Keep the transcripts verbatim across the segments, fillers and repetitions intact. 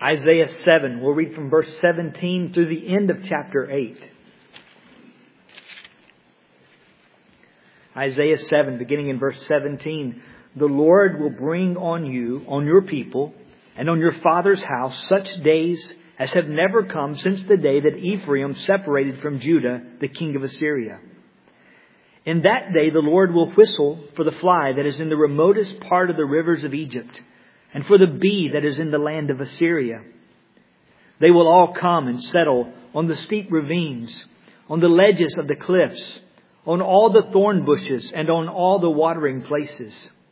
Isaiah seven. We'll read from verse seventeen through the end of chapter eight. Isaiah seven, beginning in verse seventeen. The Lord will bring on you, on your people, and on your father's house such days as have never come since the day that Ephraim separated from Judah, the king of Assyria. In that day the Lord will whistle for the fly that is in the remotest part of the rivers of Egypt, and for the bee that is in the land of Assyria. They will all come and settle on the steep ravines, on the ledges of the cliffs, on all the thorn bushes, and on all the watering places.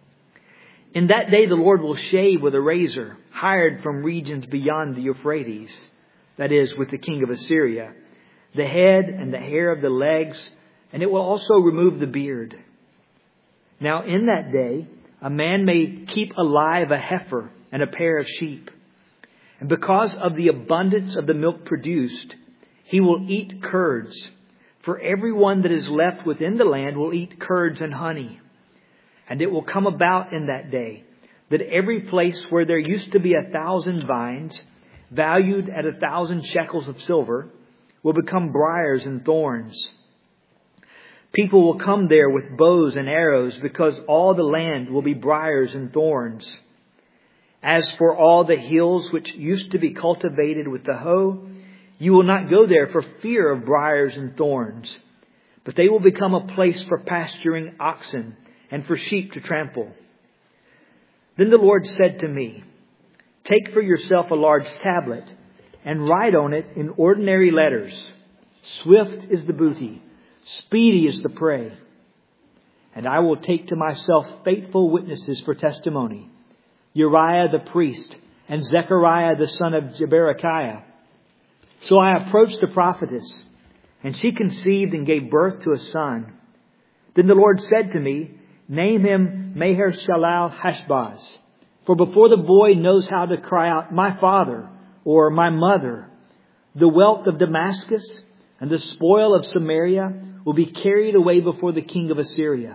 In that day the Lord will shave with a razor, hired from regions beyond the Euphrates, that is, with the king of Assyria, the head and the hair of the legs, and it will also remove the beard. Now in that day, a man may keep alive a heifer and a pair of sheep. And because of the abundance of the milk produced, he will eat curds. For everyone that is left within the land will eat curds and honey. And it will come about in that day that every place where there used to be a thousand vines, valued at a thousand shekels of silver, will become briars and thorns. People will come there with bows and arrows, because all the land will be briars and thorns. As for all the hills which used to be cultivated with the hoe, you will not go there for fear of briars and thorns, but they will become a place for pasturing oxen and for sheep to trample. Then the Lord said to me, take for yourself a large tablet and write on it in ordinary letters, swift is the booty, speedy is the prey. And I will take to myself faithful witnesses for testimony, Uriah the priest and Zechariah the son of Jeberechiah. So I approached the prophetess, and she conceived and gave birth to a son. Then the Lord said to me, name him Maher-Shalal-Hashbaz, for before the boy knows how to cry out, my father, or my mother, the wealth of Damascus and the spoil of Samaria will be carried away before the king of Assyria.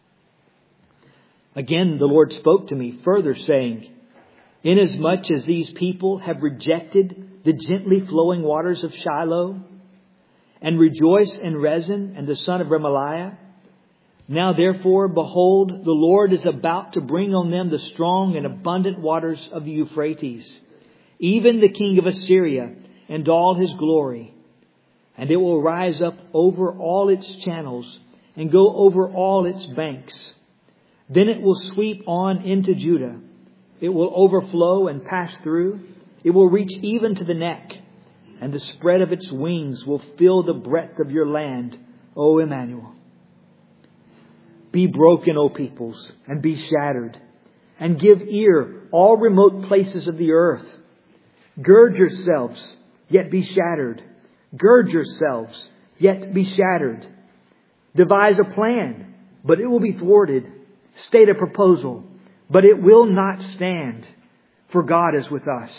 Again, the Lord spoke to me further, saying, inasmuch as these people have rejected the gently flowing waters of Shiloh, and rejoice in Rezin and the son of Remaliah, now therefore, behold, the Lord is about to bring on them the strong and abundant waters of the Euphrates, even the king of Assyria and all his glory. And it will rise up over all its channels and go over all its banks. Then it will sweep on into Judah. It will overflow and pass through. It will reach even to the neck, and the spread of its wings will fill the breadth of your land, O Emmanuel. Be broken, O peoples, and be shattered, and give ear, all remote places of the earth. Gird yourselves, yet be shattered. Gird yourselves, yet be shattered. Devise a plan, but it will be thwarted. State a proposal, but it will not stand, for God is with us.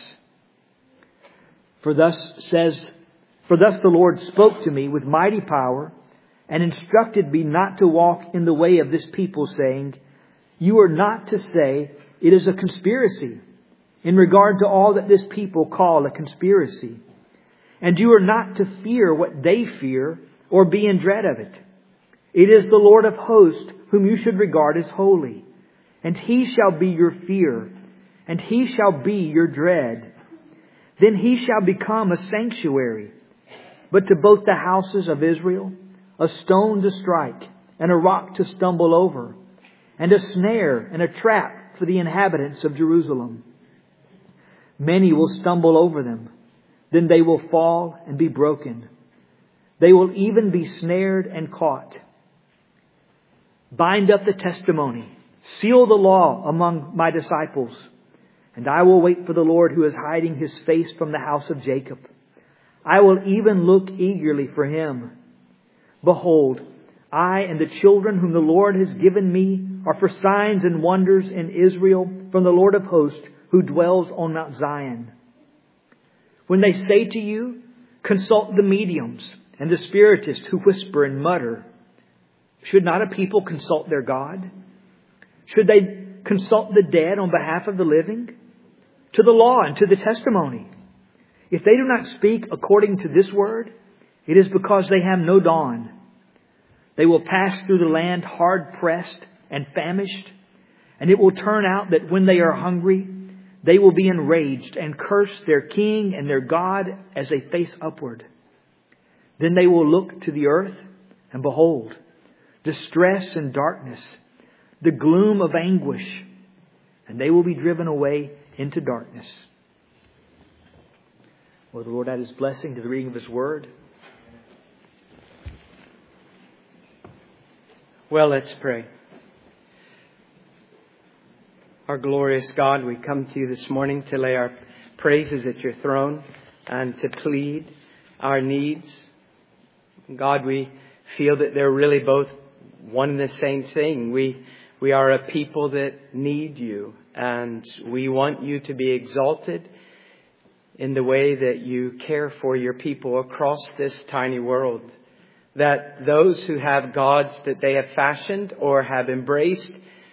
For thus says, for thus the Lord spoke to me with mighty power, and instructed me not to walk in the way of this people, saying, you are not to say it is a conspiracy, in regard to all that this people call a conspiracy. And you are not to fear what they fear, or be in dread of it. It is the Lord of hosts whom you should regard as holy. And He shall be your fear, and He shall be your dread. Then He shall become a sanctuary, but to both the houses of Israel, a stone to strike, and a rock to stumble over, and a snare and a trap for the inhabitants of Jerusalem. Many will stumble over them. Then they will fall and be broken. They will even be snared and caught. Bind up the testimony. Seal the law among my disciples. And I will wait for the Lord, who is hiding His face from the house of Jacob. I will even look eagerly for Him. Behold, I and the children whom the Lord has given me are for signs and wonders in Israel from the Lord of hosts, who dwells on Mount Zion. When they say to you, consult the mediums and the spiritists who whisper and mutter, should not a people consult their God? Should they consult the dead on behalf of the living? to the law and to the testimony. If they do not speak according to this word, it is because they have no dawn. They will pass through the land hard pressed and famished, and it will turn out that when they are hungry, they will be enraged and curse their king and their God as they face upward. Then they will look to the earth, and behold, distress and darkness, the gloom of anguish, and they will be driven away into darkness. Will the Lord add His blessing to the reading of His Word? Well, let's pray. Our glorious God, we come to you this morning to lay our praises at your throne and to plead our needs. God, we feel that they're really both one and the same thing. We we are a people that need you, and we want you to be exalted in the way that you care for your people across this tiny world. That those who have gods that they have fashioned or have embraced,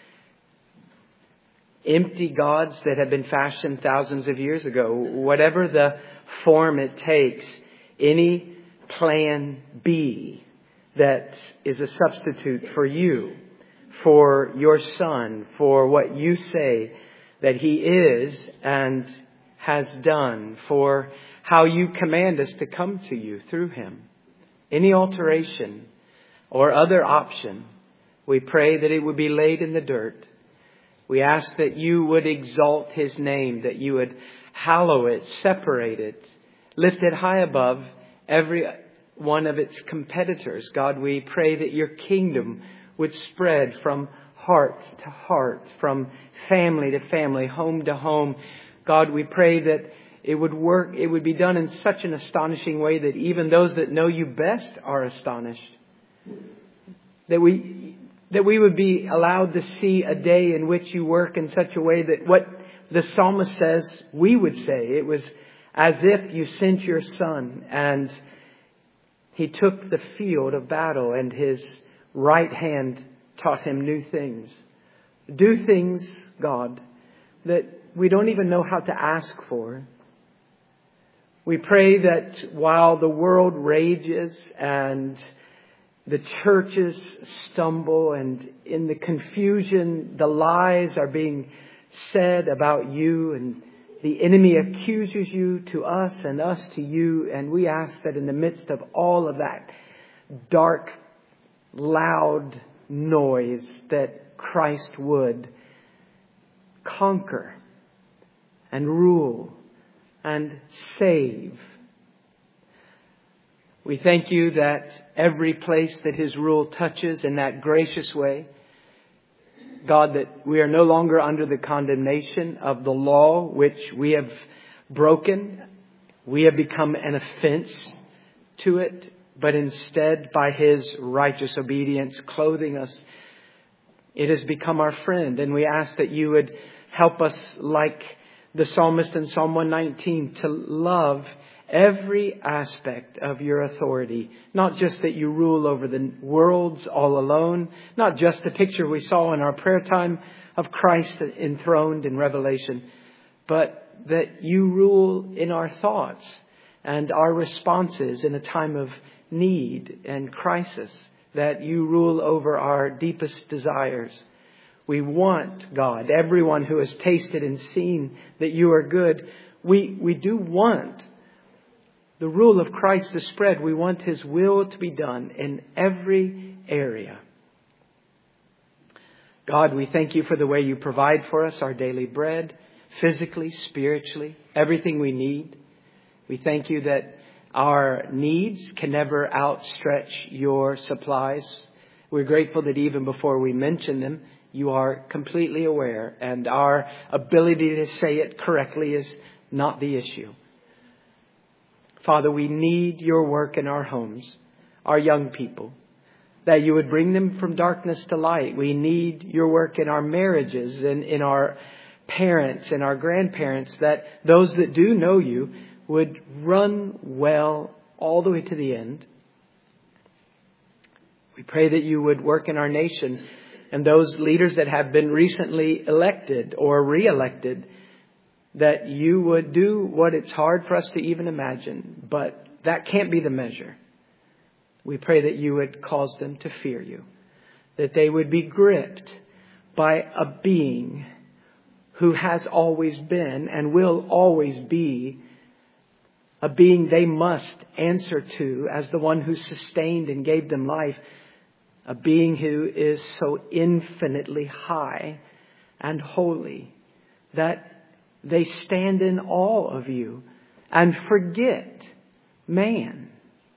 empty gods that have been fashioned thousands of years ago, whatever the form it takes, any plan B that is a substitute for you, for your Son, for what you say that He is and has done, for how you command us to come to you through Him. Any alteration or other option, we pray that it would be laid in the dirt. We ask that you would exalt His name, that you would hallow it, separate it, lift it high above every one of its competitors. God, we pray that your kingdom would spread from heart to heart, from family to family, home to home. God, we pray that it would work, it would be done in such an astonishing way that even those that know you best are astonished. That we, that we would be allowed to see a day in which you work in such a way that what the psalmist says, we would say. It was as if you sent your Son and He took the field of battle and His right hand taught Him new things. Do things, God, that we don't even know how to ask for. We pray that while the world rages and the churches stumble and in the confusion, the lies are being said about you and the enemy accuses you to us and us to you. And we ask that in the midst of all of that dark, loud noise, that Christ would conquer and rule and save. We thank you that every place that His rule touches in that gracious way, God, that we are no longer under the condemnation of the law which we have broken. We have become an offense to it, but instead by His righteous obedience clothing us, it has become our friend. And we ask that you would help us, like the psalmist in Psalm one nineteen, to love every aspect of your authority. Not just that you rule over the worlds all alone. Not just the picture we saw in our prayer time of Christ enthroned in Revelation. But that you rule in our thoughts and our responses in a time of need and crisis. That you rule over our deepest desires. We want, God, everyone who has tasted and seen that you are good. We, we do want the rule of Christ to spread. We want His will to be done in every area. God, we thank you for the way you provide for us our daily bread, physically, spiritually, everything we need. We thank you that our needs can never outstretch your supplies. We're grateful that even before we mention them, you are completely aware, and our ability to say it correctly is not the issue. Father, we need your work in our homes, our young people, that you would bring them from darkness to light. We need your work in our marriages and in our parents and our grandparents, that those that do know you would run well all the way to the end. We pray that you would work in our nation and those leaders that have been recently elected or re-elected, that you would do what it's hard for us to even imagine, but that can't be the measure. We pray that you would cause them to fear you, that they would be gripped by a being who has always been and will always be a being they must answer to as the one who sustained and gave them life, a being who is so infinitely high and holy that they stand in awe of you and forget man.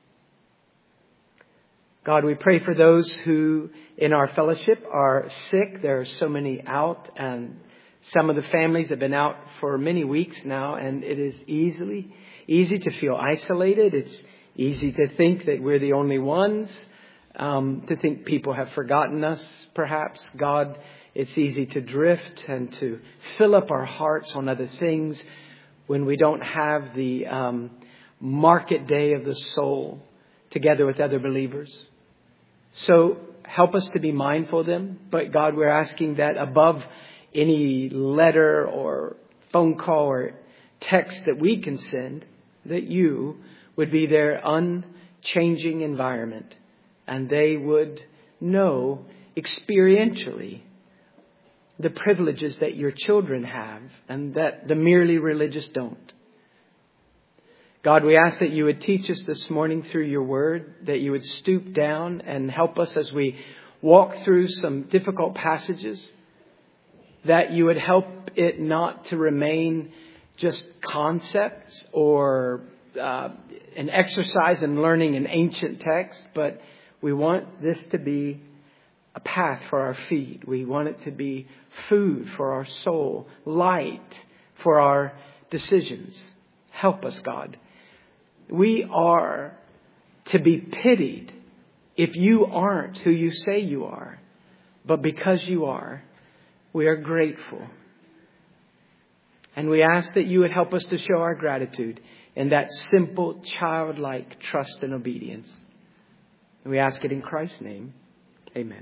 God, we pray for those who in our fellowship are sick. There are so many out, and some of the families have been out for many weeks now, and it is easily easy to feel isolated. It's easy to think that we're the only ones, um, to think people have forgotten us, perhaps. God, it's easy to drift and to fill up our hearts on other things when we don't have the um, market day of the soul together with other believers. So help us to be mindful of them. But God, we're asking that above any letter or phone call or text that we can send, that you would be their unchanging environment, and they would know experientially the privileges that your children have and that the merely religious don't. God, we ask that you would teach us this morning through your word, that you would stoop down and help us as we walk through some difficult passages, that you would help it not to remain just concepts or uh, an exercise in learning an ancient text, but we want this to be a path for our feet. We want it to be food for our soul, light for our decisions. Help us, God. We are to be pitied if you aren't who you say you are. But because you are, we are grateful. And we ask that you would help us to show our gratitude in that simple, childlike trust and obedience. And we ask it in Christ's name. Amen.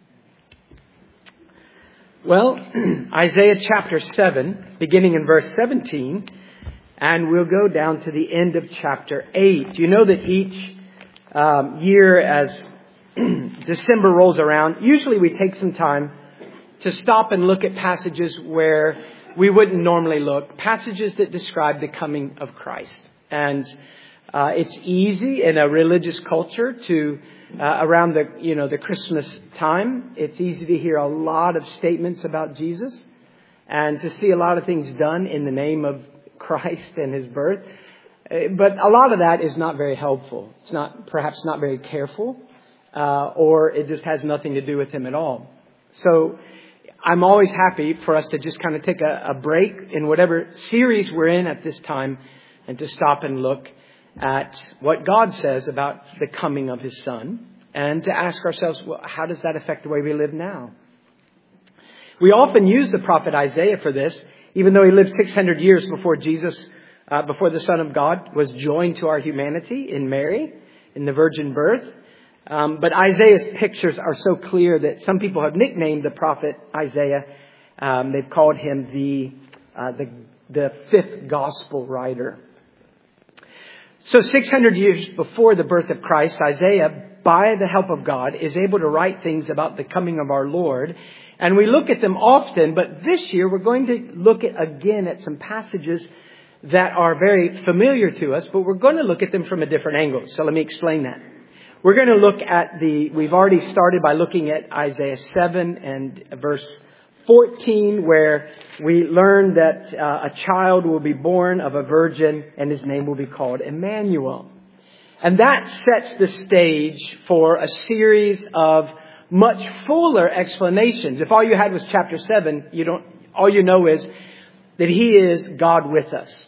Well, Isaiah chapter seven, beginning in verse seventeen, and we'll go down to the end of chapter eight. You know that each um, year as December rolls around, usually we take some time to stop and look at passages where we wouldn't normally look, passages that describe the coming of Christ. And uh, it's easy in a religious culture to, uh, around the, you know, the Christmas time, it's easy to hear a lot of statements about Jesus and to see a lot of things done in the name of Christ and his birth. But a lot of that is not very helpful. It's not, perhaps not very careful, uh, or it just has nothing to do with him at all. So I'm always happy for us to just kind of take a, a break in whatever series we're in at this time and to stop and look at what God says about the coming of his Son and to ask ourselves, well, how does that affect the way we live now? We often use the prophet Isaiah for this, even though he lived six hundred years before Jesus, uh, before the Son of God was joined to our humanity in Mary, in the virgin birth. Um, but Isaiah's pictures are so clear that some people have nicknamed the prophet Isaiah. Um, they've called him the, uh, the the fifth gospel writer. So six hundred years before the birth of Christ, Isaiah, by the help of God, is able to write things about the coming of our Lord. And we look at them often, but this year we're going to look at again at some passages that are very familiar to us, but we're going to look at them from a different angle. So let me explain that. We're going to look at the, we've already started by looking at Isaiah seven and verse fourteen, where we learn that uh, a child will be born of a virgin and his name will be called Emmanuel. And that sets the stage for a series of much fuller explanations. If all you had was chapter seven, you don't, all you know is that he is God with us.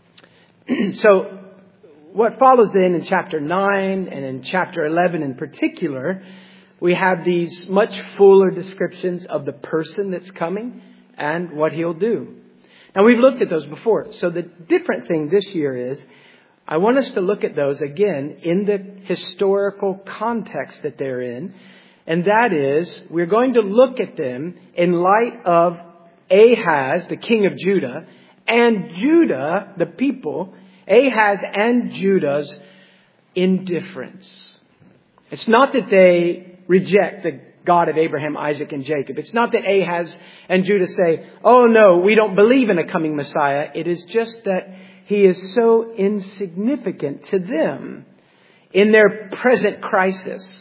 So what follows then in chapter nine and in chapter eleven in particular, we have these much fuller descriptions of the person that's coming and what he'll do. Now we've looked at those before. So the different thing this year is I want us to look at those again in the historical context that they're in. And that is, we're going to look at them in light of Ahaz, the king of Judah, and Judah, the people, Ahaz and Judah's indifference. It's not that they reject the God of Abraham, Isaac, and Jacob. It's not that Ahaz and Judah say, oh no, we don't believe in a coming Messiah. It is just that he is so insignificant to them in their present crisis.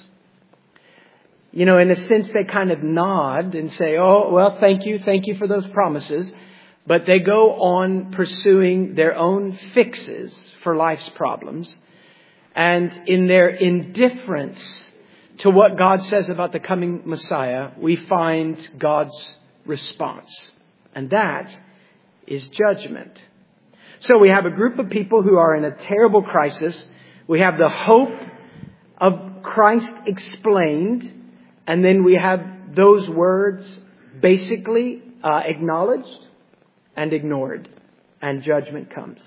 You know, in a sense, they kind of nod and say, oh, well, thank you. Thank you for those promises. But they go on pursuing their own fixes for life's problems. And in their indifference to what God says about the coming Messiah, we find God's response. And that is judgment. So we have a group of people who are in a terrible crisis. We have the hope of Christ explained. And then we have those words basically uh, acknowledged and ignored. And judgment comes.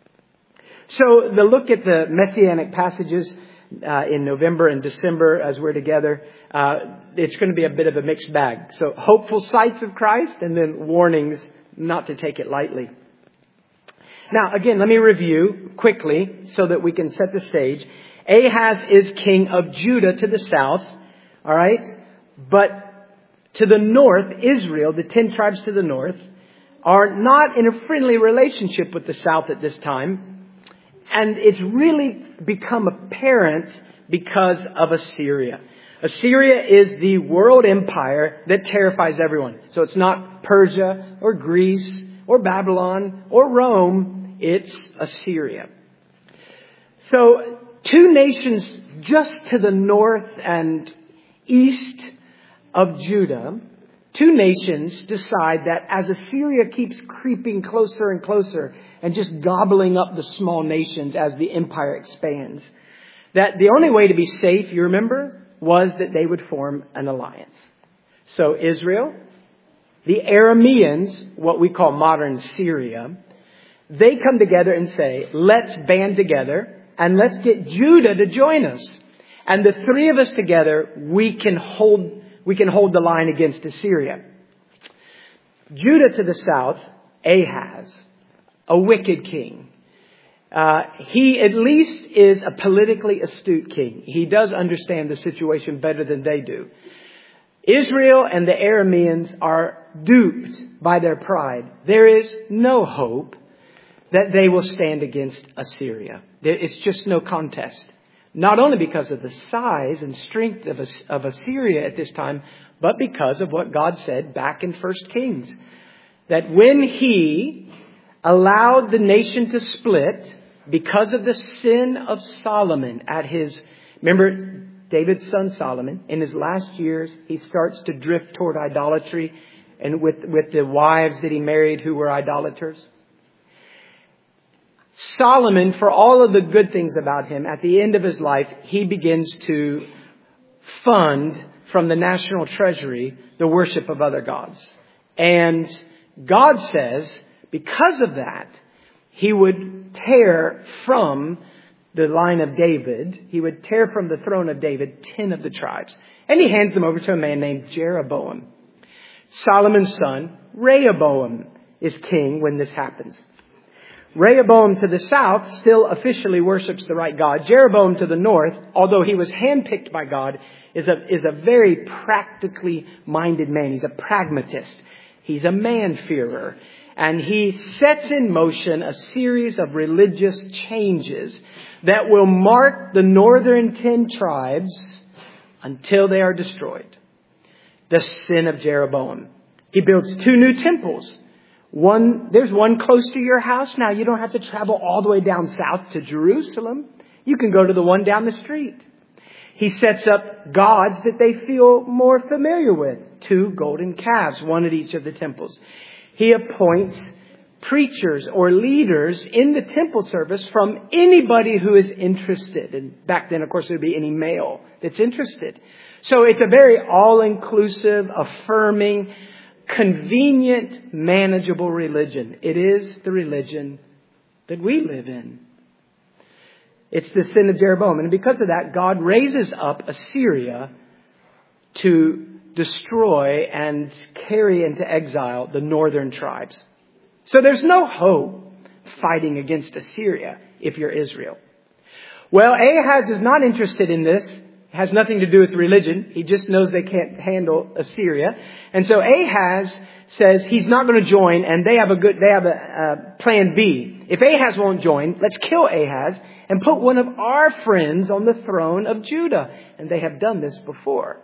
So the look at the Messianic passages uh, in November and December as we're together, uh, it's going to be a bit of a mixed bag. So hopeful sights of Christ and then warnings not to take it lightly. Now, again, let me review quickly so that we can set the stage. Ahaz is king of Judah to the south. All right. But to the north, Israel, the ten tribes to the north, are not in a friendly relationship with the south at this time. And it's really become apparent because of Assyria. Assyria is the world empire that terrifies everyone. So it's not Persia or Greece or Babylon or Rome. It's Assyria. So two nations just to the north and east of Judah, two nations decide that as Assyria keeps creeping closer and closer and just gobbling up the small nations as the empire expands, that the only way to be safe, you remember, was that they would form an alliance. So Israel, the Arameans, what we call modern Syria, they come together and say, let's band together and let's get Judah to join us. And the three of us together, we can hold, we can hold the line against Assyria. Judah to the south, Ahaz, a wicked king. Uh, he at least is a politically astute king. He does understand the situation better than they do. Israel and the Arameans are duped by their pride. There is no hope that they will stand against Assyria. It's just no contest. Not only because of the size and strength of, of Assyria at this time, but because of what God said back in First Kings. That when He allowed the nation to split because of the sin of Solomon at his, remember David's son Solomon, in his last years, he starts to drift toward idolatry and with, with the wives that he married who were idolaters. Solomon, for all of the good things about him, at the end of his life, he begins to fund from the national treasury the worship of other gods. And God says, because of that, He would tear from the line of David, He would tear from the throne of David ten of the tribes. And He hands them over to a man named Jeroboam. Solomon's son, Rehoboam, is king when this happens. Rehoboam to the south still officially worships the right God. Jeroboam to the north, although he was handpicked by God, is a, is a very practically minded man. He's a pragmatist. He's a man-fearer. And he sets in motion a series of religious changes that will mark the northern ten tribes until they are destroyed. The sin of Jeroboam. He builds two new temples. One, there's one close to your house. Now you don't have to travel all the way down south to Jerusalem. You can go to the one down the street. He sets up gods that they feel more familiar with. Two golden calves, one at each of the temples. He appoints preachers or leaders in the temple service from anybody who is interested. And back then, of course, it would be any male that's interested. So it's a very all-inclusive, affirming, convenient, manageable religion. It is the religion that we live in. It's the sin of Jeroboam. And because of that, God raises up Assyria to destroy and carry into exile the northern tribes. So there's no hope fighting against Assyria if you're Israel. Well, Ahaz is not interested in this. It has nothing to do with religion. He just knows they can't handle Assyria. And so Ahaz says he's not going to join, and they have a good, they have a, a plan B. If Ahaz won't join, let's kill Ahaz and put one of our friends on the throne of Judah. And they have done this before.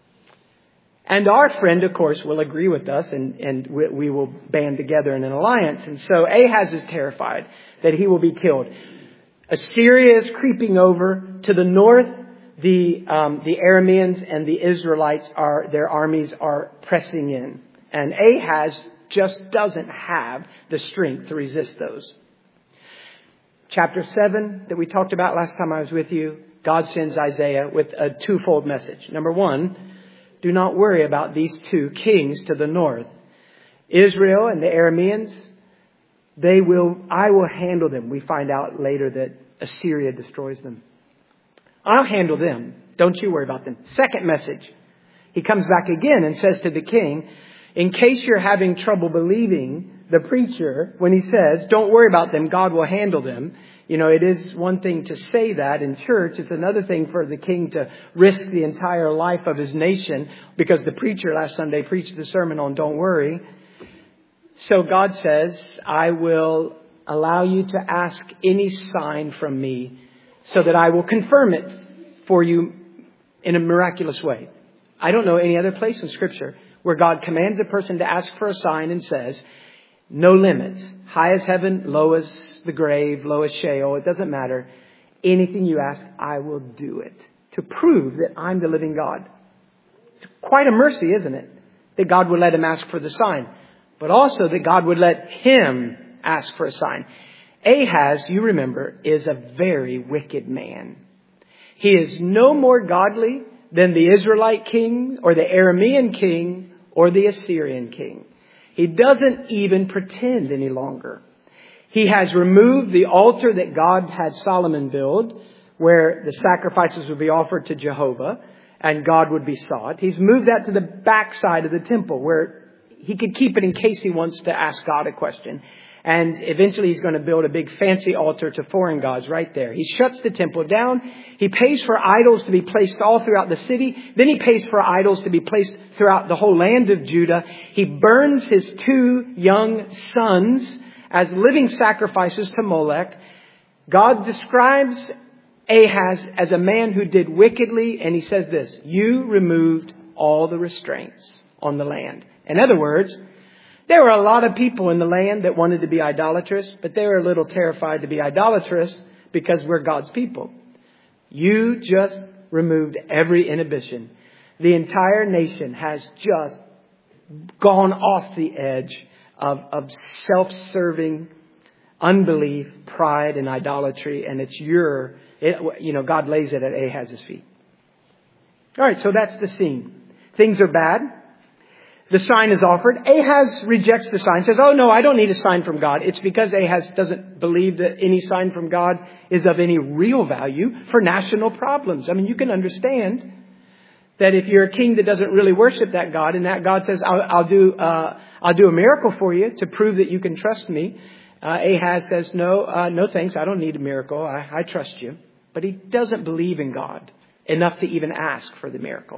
And our friend, of course, will agree with us, and, and we, we will band together in an alliance. And so Ahaz is terrified that he will be killed. Assyria is creeping over to the north. The um, the Arameans and the Israelites are their armies are pressing in, and Ahaz just doesn't have the strength to resist those. Chapter seven that we talked about last time I was with you, God sends Isaiah with a twofold message. Number one, do not worry about these two kings to the north. Israel and the Arameans, they will, I will handle them. We find out later that Assyria destroys them. I'll handle them. Don't you worry about them. Second message. He comes back again and says to the king, in case you're having trouble believing the preacher when he says, don't worry about them, God will handle them. You know, it is one thing to say that in church. It's another thing for the king to risk the entire life of his nation because the preacher last Sunday preached the sermon on don't worry. So God says, I will allow you to ask any sign from me so that I will confirm it for you in a miraculous way. I don't know any other place in Scripture where God commands a person to ask for a sign and says, no limits. High as heaven, low as the grave, low as Sheol. It doesn't matter. Anything you ask, I will do it. To prove that I'm the living God. It's quite a mercy, isn't it? That God would let him ask for the sign. But also that God would let him ask for a sign. Ahaz, you remember, is a very wicked man. He is no more godly than the Israelite king or the Aramean king or the Assyrian king. He doesn't even pretend any longer. He has removed the altar that God had Solomon build, where the sacrifices would be offered to Jehovah and God would be sought. He's moved that to the backside of the temple where he could keep it in case he wants to ask God a question. And eventually he's going to build a big fancy altar to foreign gods right there. He shuts the temple down. He pays for idols to be placed all throughout the city. Then he pays for idols to be placed throughout the whole land of Judah. He burns his two young sons as living sacrifices to Molech. God describes Ahaz as a man who did wickedly. And he says this, you removed all the restraints on the land. In other words, there were a lot of people in the land that wanted to be idolatrous, but they were a little terrified to be idolatrous because we're God's people. You just removed every inhibition. The entire nation has just gone off the edge of, of self-serving unbelief, pride, and idolatry, and it's your, it, you know, God lays it at Ahaz's feet. All right, so that's the scene. Things are bad. The sign is offered. Ahaz rejects the sign, says, oh no, I don't need a sign from God. It's because Ahaz doesn't believe that any sign from God is of any real value for national problems. I mean, you can understand that if you're a king that doesn't really worship that God, and that God says, I'll, I'll do, uh, I'll do a miracle for you to prove that you can trust me. Uh, Ahaz says, no, uh, no thanks. I don't need a miracle. I, I trust you. But he doesn't believe in God enough to even ask for the miracle.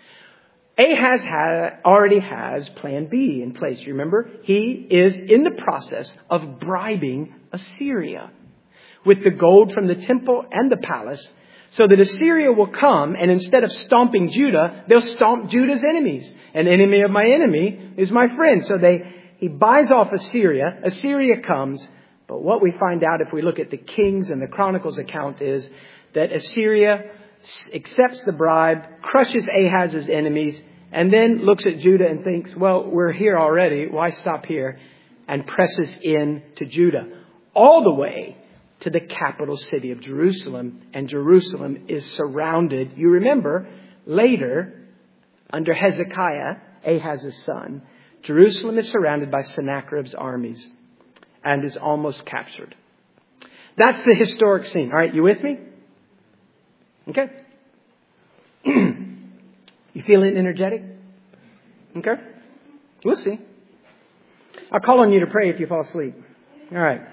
Ahaz had, already has plan B in place. You remember? He is in the process of bribing Assyria with the gold from the temple and the palace so that Assyria will come and instead of stomping Judah, they'll stomp Judah's enemies. An enemy of my enemy is my friend. So they, he buys off Assyria. Assyria comes. But what we find out if we look at the Kings and the Chronicles account is that Assyria accepts the bribe, crushes Ahaz's enemies, and then looks at Judah and thinks, well, we're here already. Why stop here? And presses in to Judah all the way to the capital city of Jerusalem. And Jerusalem is surrounded. You remember later under Hezekiah, Ahaz's son, Jerusalem is surrounded by Sennacherib's armies and is almost captured. That's the historic scene. All right, you with me? Okay. You feeling energetic? Okay. We'll see. I'll call on you to pray if you fall asleep. All right.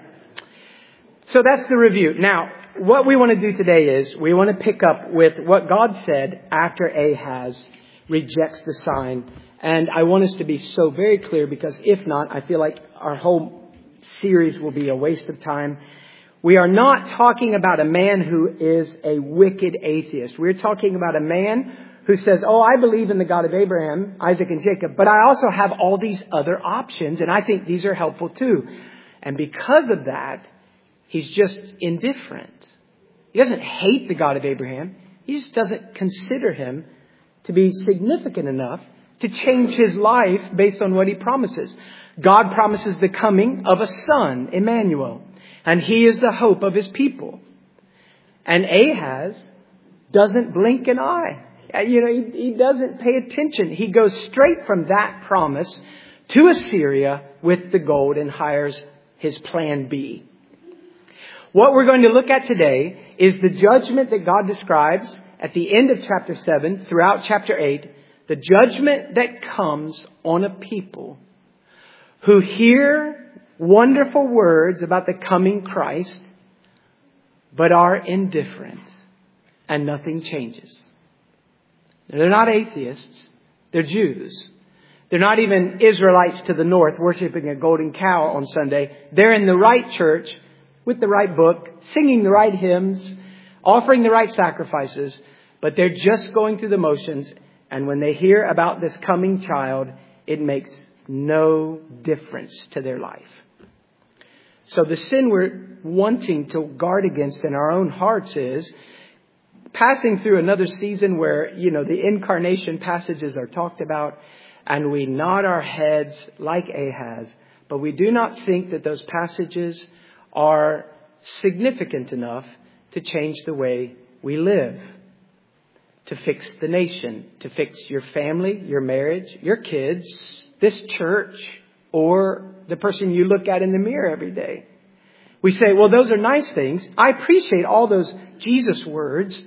So that's the review. Now, what we want to do today is we want to pick up with what God said after Ahaz rejects the sign. And I want us to be so very clear, because if not, I feel like our whole series will be a waste of time. We are not talking about a man who is a wicked atheist. We're talking about a man who says, oh, I believe in the God of Abraham, Isaac, and Jacob, but I also have all these other options, and I think these are helpful too. And because of that, he's just indifferent. He doesn't hate the God of Abraham. He just doesn't consider him to be significant enough to change his life based on what he promises. God promises the coming of a son, Emmanuel, and he is the hope of his people. And Ahaz doesn't blink an eye. You know, he, he doesn't pay attention. He goes straight from that promise to Assyria with the gold and hires his plan B. What we're going to look at today is the judgment that God describes at the end of chapter seven, throughout chapter eight, the judgment that comes on a people who hear wonderful words about the coming Christ, but are indifferent and nothing changes. They're not atheists. They're Jews. They're not even Israelites to the north worshiping a golden cow on Sunday. They're in the right church with the right book, singing the right hymns, offering the right sacrifices, but they're just going through the motions. And when they hear about this coming child, it makes no difference to their life. So the sin we're wanting to guard against in our own hearts is passing through another season where, you know, the incarnation passages are talked about, and we nod our heads like Ahaz, but we do not think that those passages are significant enough to change the way we live, to fix the nation, to fix your family, your marriage, your kids, this church, or the person you look at in the mirror every day. We say, well, those are nice things. I appreciate all those Jesus words,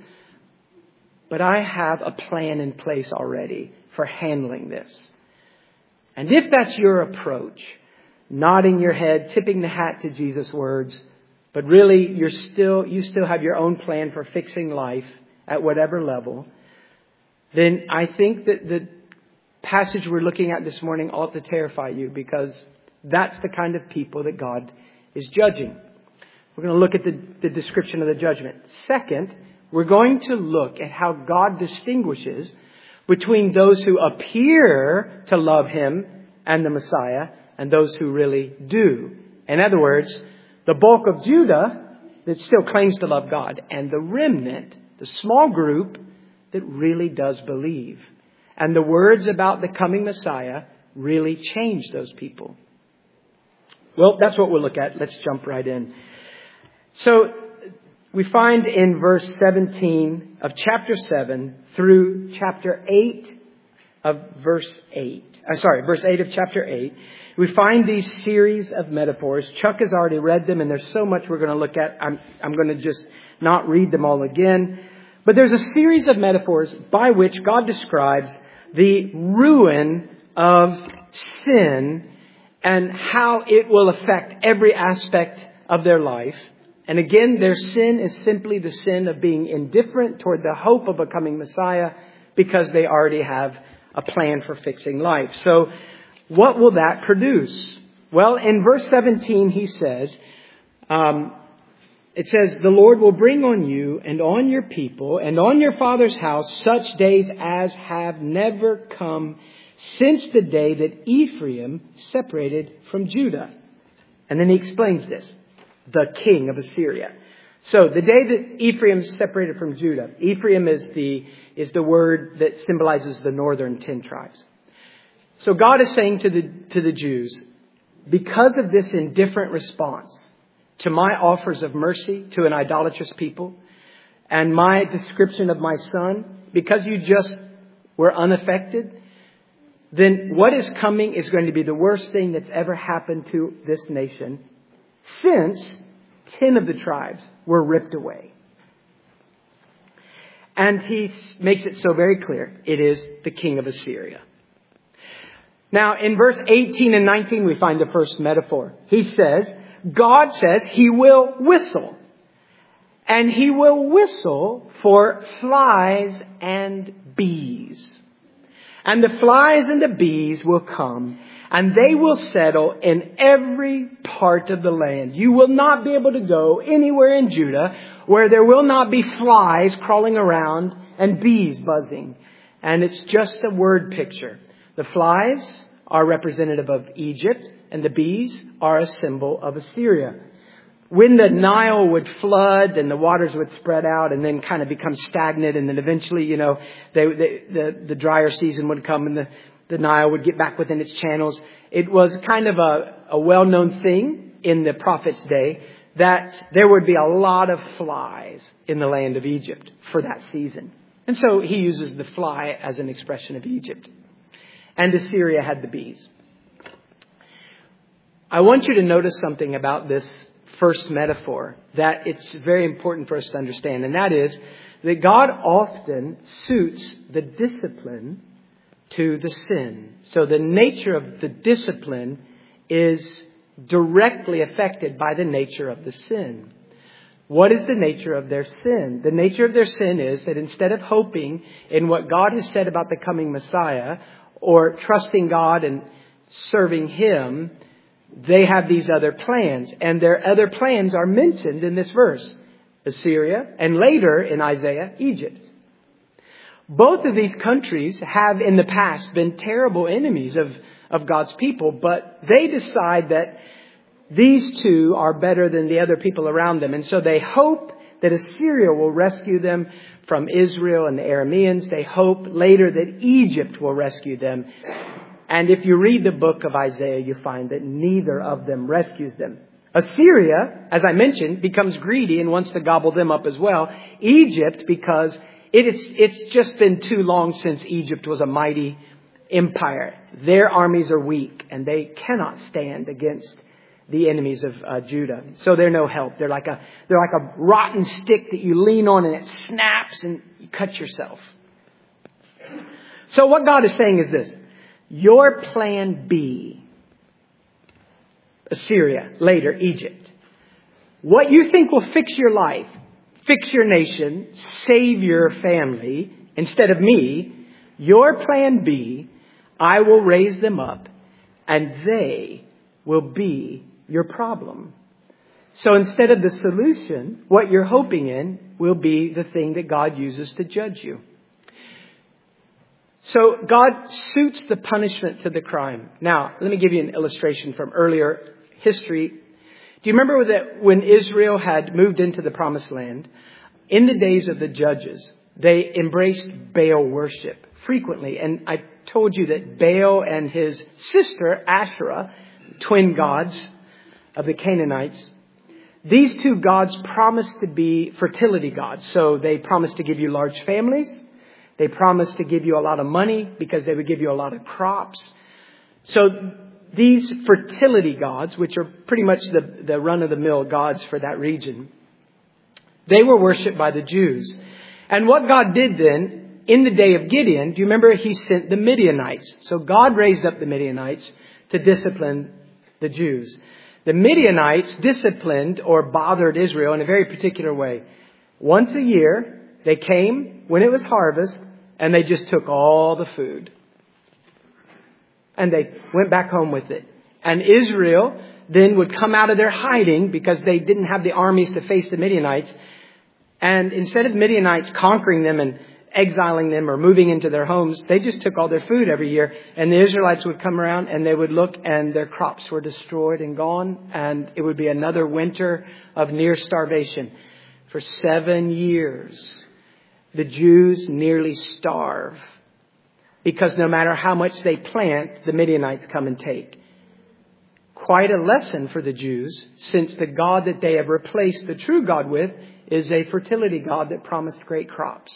but I have a plan in place already for handling this. And if that's your approach, nodding your head, tipping the hat to Jesus' words, but really you're still, you still have your own plan for fixing life at whatever level, then I think that the passage we're looking at this morning ought to terrify you, because that's the kind of people that God is judging. We're going to look at the, the description of the judgment. Second, we're going to look at how God distinguishes between those who appear to love Him and the Messiah and those who really do. In other words, the bulk of Judah that still claims to love God, and the remnant, the small group that really does believe. And the words about the coming Messiah really change those people. Well, that's what we'll look at. Let's jump right in. So we find in verse seventeen of chapter seven through chapter eight of verse eight. Uh, sorry, verse eight of chapter eight. We find these series of metaphors. Chuck has already read them, and there's so much we're going to look at. I'm, I'm going to just not read them all again. But there's a series of metaphors by which God describes the ruin of sin and how it will affect every aspect of their life. And again, their sin is simply the sin of being indifferent toward the hope of a coming Messiah, because they already have a plan for fixing life. So what will that produce? Well, in verse seventeen, he says, um, it says, the Lord will bring on you and on your people and on your father's house such days as have never come since the day that Ephraim separated from Judah. And then he explains this. The king of Assyria. So the day that Ephraim separated from Judah. Ephraim is the, is the word that symbolizes the northern ten tribes. So God is saying to the, to the Jews, because of this indifferent response to my offers of mercy to an idolatrous people and my description of my son, because you just were unaffected, then what is coming is going to be the worst thing that's ever happened to this nation since ten of the tribes were ripped away. And he makes it so very clear. It is the king of Assyria. Now, in verse eighteen and nineteen, we find the first metaphor. He says, God says He will whistle. And He will whistle for flies and bees. And the flies and the bees will come, and they will settle in every part of the land. You will not be able to go anywhere in Judah where there will not be flies crawling around and bees buzzing. And it's just a word picture. The flies are representative of Egypt, and the bees are a symbol of Assyria. When the Nile would flood and the waters would spread out and then kind of become stagnant, and then eventually, you know, they, they, the, the drier season would come and the, the Nile would get back within its channels. It was kind of a, a well-known thing in the prophet's day that there would be a lot of flies in the land of Egypt for that season. And so he uses the fly as an expression of Egypt. And Assyria had the bees. I want you to notice something about this first metaphor that it's very important for us to understand. And that is that God often suits the discipline to the sin. So the nature of the discipline is directly affected by the nature of the sin. What is the nature of their sin? The nature of their sin is that instead of hoping in what God has said about the coming Messiah, or trusting God and serving Him, they have these other plans. And their other plans are mentioned in this verse. Assyria, and later in Isaiah, Egypt. Both of these countries have in the past been terrible enemies of, of God's people, but they decide that these two are better than the other people around them. And so they hope that Assyria will rescue them from Israel and the Arameans. They hope later that Egypt will rescue them. And if you read the book of Isaiah, you find that neither of them rescues them. Assyria, as I mentioned, becomes greedy and wants to gobble them up as well. Egypt, because it is, it's just been too long since Egypt was a mighty empire. Their armies are weak and they cannot stand against the enemies of uh, Judah. So they're no help. They're like a they're like a rotten stick that you lean on and it snaps and you cut yourself. So what God is saying is this: your plan B, Assyria, later Egypt, what you think will fix your life, fix your nation, save your family, instead of me, your plan B, I will raise them up and they will be your problem. So instead of the solution, what you're hoping in will be the thing that God uses to judge you. So God suits the punishment to the crime. Now, let me give you an illustration from earlier history. Do you remember that when Israel had moved into the Promised Land, in the days of the judges, they embraced Baal worship frequently. And I told you that Baal and his sister, Asherah, twin gods of the Canaanites, these two gods promised to be fertility gods. So they promised to give you large families. They promised to give you a lot of money because they would give you a lot of crops. So these fertility gods, which are pretty much the, the run-of-the-mill gods for that region, they were worshipped by the Jews. And what God did then, in the day of Gideon, do you remember He sent the Midianites? So God raised up the Midianites to discipline the Jews. The Midianites disciplined or bothered Israel in a very particular way. Once a year, they came when it was harvest and they just took all the food. And they went back home with it. And Israel then would come out of their hiding because they didn't have the armies to face the Midianites. And instead of Midianites conquering them and exiling them or moving into their homes, they just took all their food every year. And the Israelites would come around and they would look and their crops were destroyed and gone. And it would be another winter of near starvation. For seven years, the Jews nearly starve because no matter how much they plant, the Midianites come and take. Quite a lesson for the Jews, since the God that they have replaced the true God with is a fertility God that promised great crops.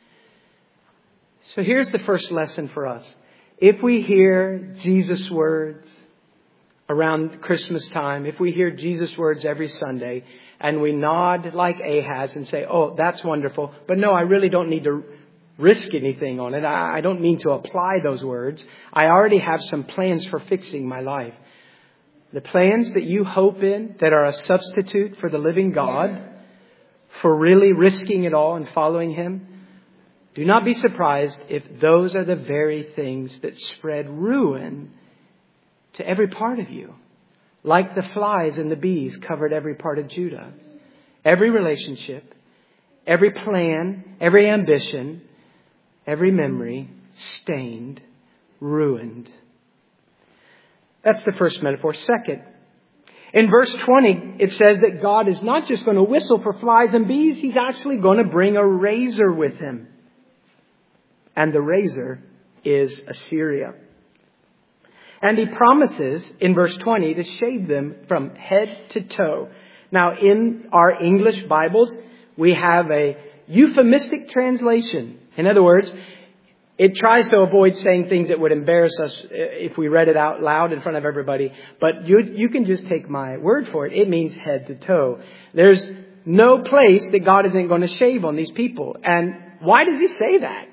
So here's the first lesson for us. If we hear Jesus' words around Christmas time, if we hear Jesus' words every Sunday, and we nod like Ahaz and say, oh, that's wonderful, but no, I really don't need to risk anything on it. I don't mean to apply those words. I already have some plans for fixing my life. The plans that you hope in that are a substitute for the living God, for really risking it all and following Him, do not be surprised if those are the very things that spread ruin to every part of you. Like the flies and the bees covered every part of Judah. Every relationship, every plan, every ambition, every memory stained, ruined. That's the first metaphor. Second, in verse twenty, it says that God is not just going to whistle for flies and bees. He's actually going to bring a razor with Him. And the razor is Assyria. And He promises in verse twenty to shave them from head to toe. Now, in our English Bibles, we have a euphemistic translation. In other words, it tries to avoid saying things that would embarrass us if we read it out loud in front of everybody. But you, you can just take my word for it. It means head to toe. There's no place that God isn't going to shave on these people. And why does He say that?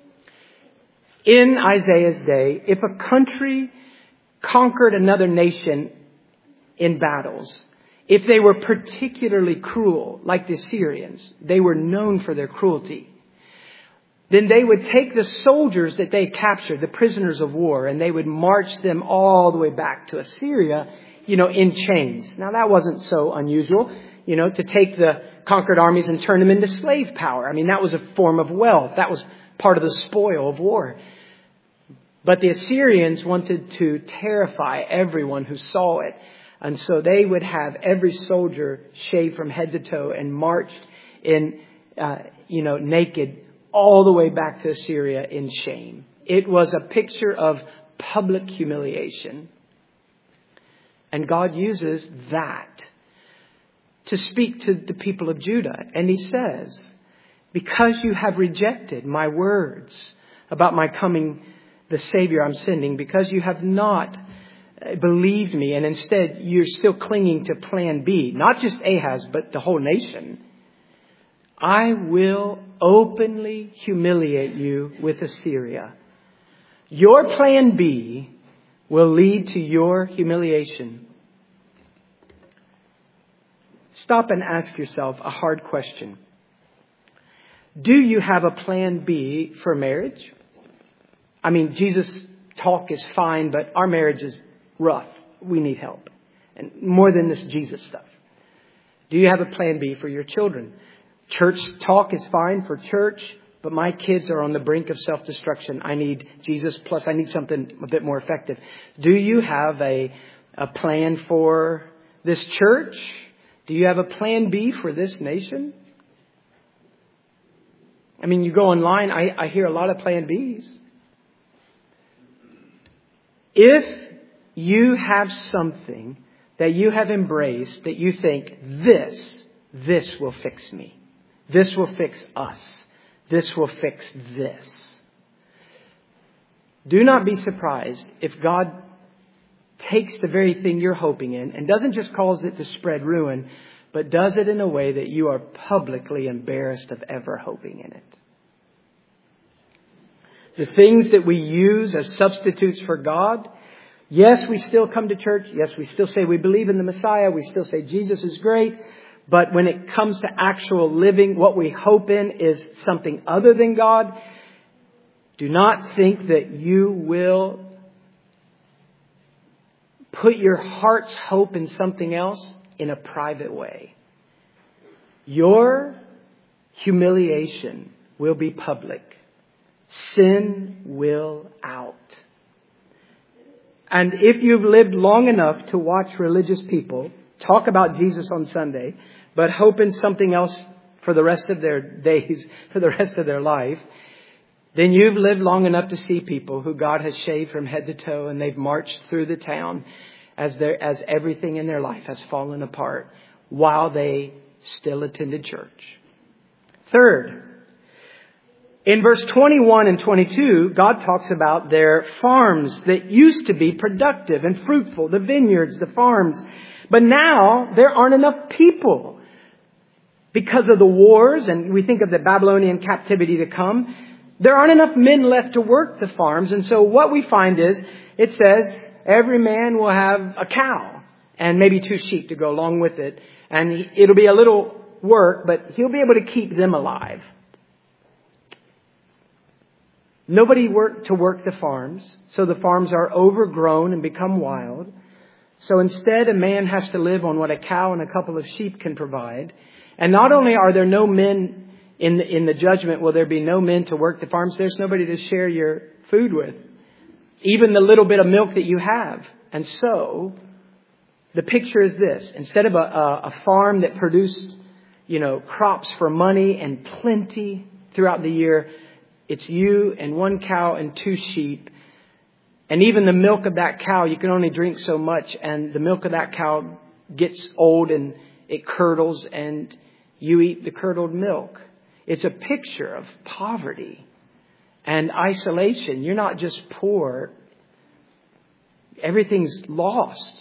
In Isaiah's day, if a country conquered another nation in battles, if they were particularly cruel, like the Assyrians, they were known for their cruelty, then they would take the soldiers that they captured, the prisoners of war, and they would march them all the way back to Assyria, you know, in chains. Now, that wasn't so unusual, you know, to take the conquered armies and turn them into slave power. I mean, that was a form of wealth. That was part of the spoil of war. But the Assyrians wanted to terrify everyone who saw it. And so they would have every soldier shaved from head to toe and marched in, uh, you know, naked all the way back to Assyria in shame. It was a picture of public humiliation. And God uses that to speak to the people of Judah. And He says, because you have rejected my words about my coming, the Savior I'm sending, because you have not believed me, and instead you're still clinging to plan B, not just Ahaz, but the whole nation, I will openly humiliate you with Assyria. Your plan B will lead to your humiliation. Stop and ask yourself a hard question. Do you have a plan B for marriage? I mean, Jesus' talk is fine, but our marriage is rough. We need help. And more than this Jesus stuff. Do you have a plan B for your children? Church talk is fine for church, but my kids are on the brink of self-destruction. I need Jesus, plus I need something a bit more effective. Do you have a, a plan for this church? Do you have a plan B for this nation? I mean, you go online, I, I hear a lot of plan Bs. If you have something that you have embraced that you think, this, this will fix me. This will fix us. This will fix this. Do not be surprised if God takes the very thing you're hoping in and doesn't just cause it to spread ruin, but does it in a way that you are publicly embarrassed of ever hoping in it. The things that we use as substitutes for God, yes, we still come to church. Yes, we still say we believe in the Messiah. We still say Jesus is great. But when it comes to actual living, what we hope in is something other than God. Do not think that you will put your heart's hope in something else in a private way. Your humiliation will be public. Sin will out. And if you've lived long enough to watch religious people talk about Jesus on Sunday, but hope in something else for the rest of their days, for the rest of their life, then you've lived long enough to see people who God has shaved from head to toe, and they've marched through the town as their, as everything in their life has fallen apart while they still attended church. Third, in verse twenty-one and twenty-two, God talks about their farms that used to be productive and fruitful, the vineyards, the farms. But now there aren't enough people because of the wars, and we think of the Babylonian captivity to come. There aren't enough men left to work the farms. And so what we find is, it says every man will have a cow and maybe two sheep to go along with it. And it'll be a little work, but he'll be able to keep them alive. Nobody worked to work the farms, so the farms are overgrown and become wild. So instead, a man has to live on what a cow and a couple of sheep can provide. And not only are there no men in the, in the judgment, will there be no men to work the farms, there's nobody to share your food with. Even the little bit of milk that you have. And so, the picture is this. Instead of a, a, a farm that produced, you know, crops for money and plenty throughout the year, it's you and one cow and two sheep. And even the milk of that cow, you can only drink so much. And the milk of that cow gets old and it curdles and you eat the curdled milk. It's a picture of poverty and isolation. You're not just poor. Everything's lost.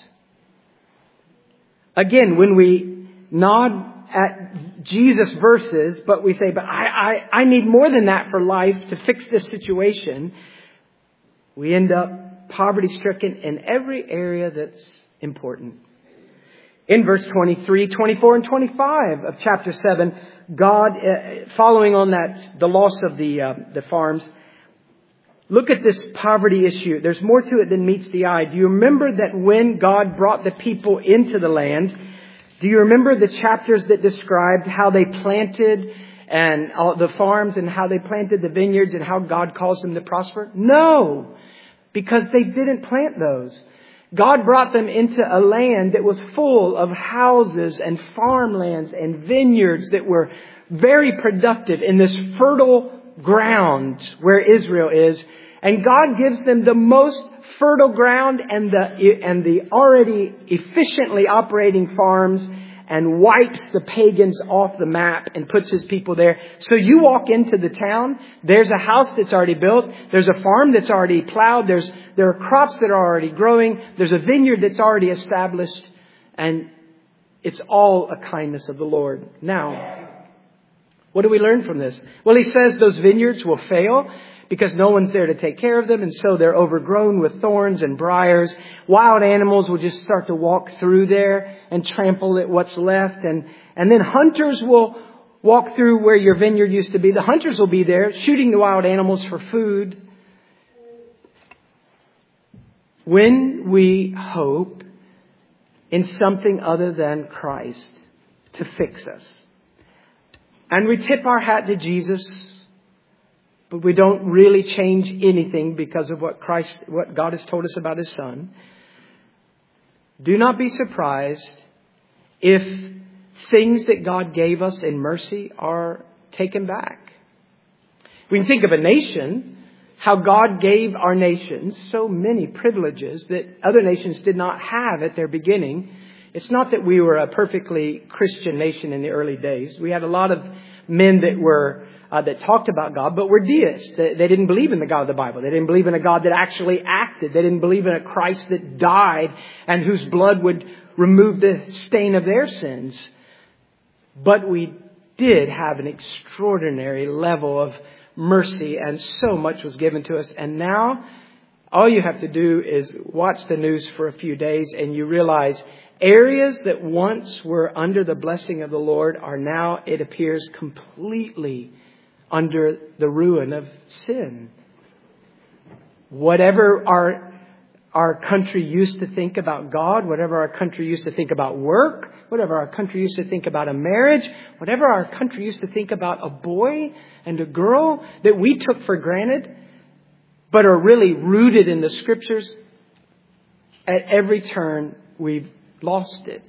Again, when we nod at Jesus' verses, but we say, but I, I, I need more than that for life to fix this situation, we end up poverty-stricken in every area that's important. In verse twenty-three, twenty-four, and twenty-five of chapter seven, God, uh, following on that, the loss of the uh, the farms, look at this poverty issue. There's more to it than meets the eye. Do you remember that when God brought the people into the land, do you remember the chapters that described how they planted and all the farms and how they planted the vineyards and how God caused them to prosper? No, because they didn't plant those. God brought them into a land that was full of houses and farmlands and vineyards that were very productive in this fertile ground where Israel is. And God gives them the most fertile ground and the, and the already efficiently operating farms and wipes the pagans off the map and puts His people there. So you walk into the town, there's a house that's already built, there's a farm that's already plowed, there's there are crops that are already growing, there's a vineyard that's already established, and it's all a kindness of the Lord. Now, what do we learn from this? Well, He says those vineyards will fail because no one's there to take care of them, and so they're overgrown with thorns and briars. Wild animals will just start to walk through there and trample at what's left. And, and then hunters will walk through where your vineyard used to be. The hunters will be there shooting the wild animals for food. When we hope in something other than Christ to fix us, and we tip our hat to Jesus, but we don't really change anything because of what Christ, what God has told us about His Son, do not be surprised if things that God gave us in mercy are taken back. We can think of a nation, how God gave our nations so many privileges that other nations did not have at their beginning. It's not that we were a perfectly Christian nation in the early days. We had a lot of men that were uh, that talked about God, but were deists. They, they didn't believe in the God of the Bible. They didn't believe in a God that actually acted. They didn't believe in a Christ that died and whose blood would remove the stain of their sins. But we did have an extraordinary level of mercy, and so much was given to us. And now all you have to do is watch the news for a few days and you realize areas that once were under the blessing of the Lord are now, it appears, completely under the ruin of sin. Whatever our our country used to think about God, whatever our country used to think about work, whatever our country used to think about a marriage, whatever our country used to think about a boy and a girl that we took for granted, but are really rooted in the Scriptures, at every turn we've lost it.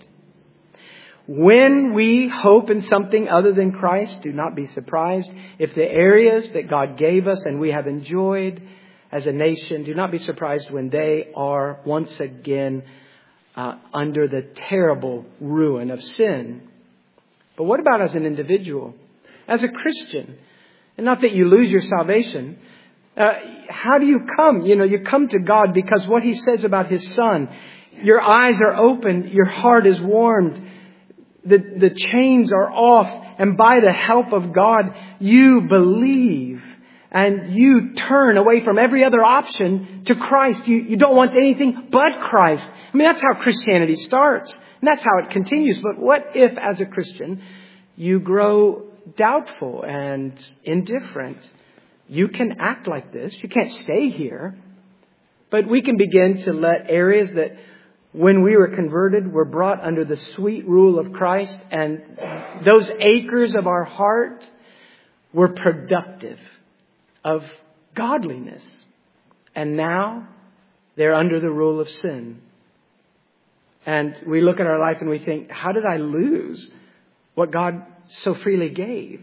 When we hope in something other than Christ, do not be surprised if the areas that God gave us and we have enjoyed as a nation, do not be surprised when they are once again uh, under the terrible ruin of sin. But what about as an individual? As a Christian? And not that you lose your salvation. Uh, how do you come? You know, you come to God because what He says about His Son. Your eyes are opened. Your heart is warmed. The, the chains are off. And by the help of God, you believe. and you turn away from every other option to Christ. You, you don't want anything but Christ. I mean, that's how Christianity starts. And that's how it continues. But what if, as a Christian, you grow doubtful and indifferent? You can act like this. You can't stay here. But we can begin to let areas that, when we were converted, were brought under the sweet rule of Christ, and those acres of our heart were productive of godliness. And now they're under the rule of sin. And we look at our life and we think, how did I lose what God so freely gave?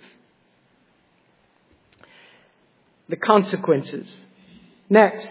The consequences. Next,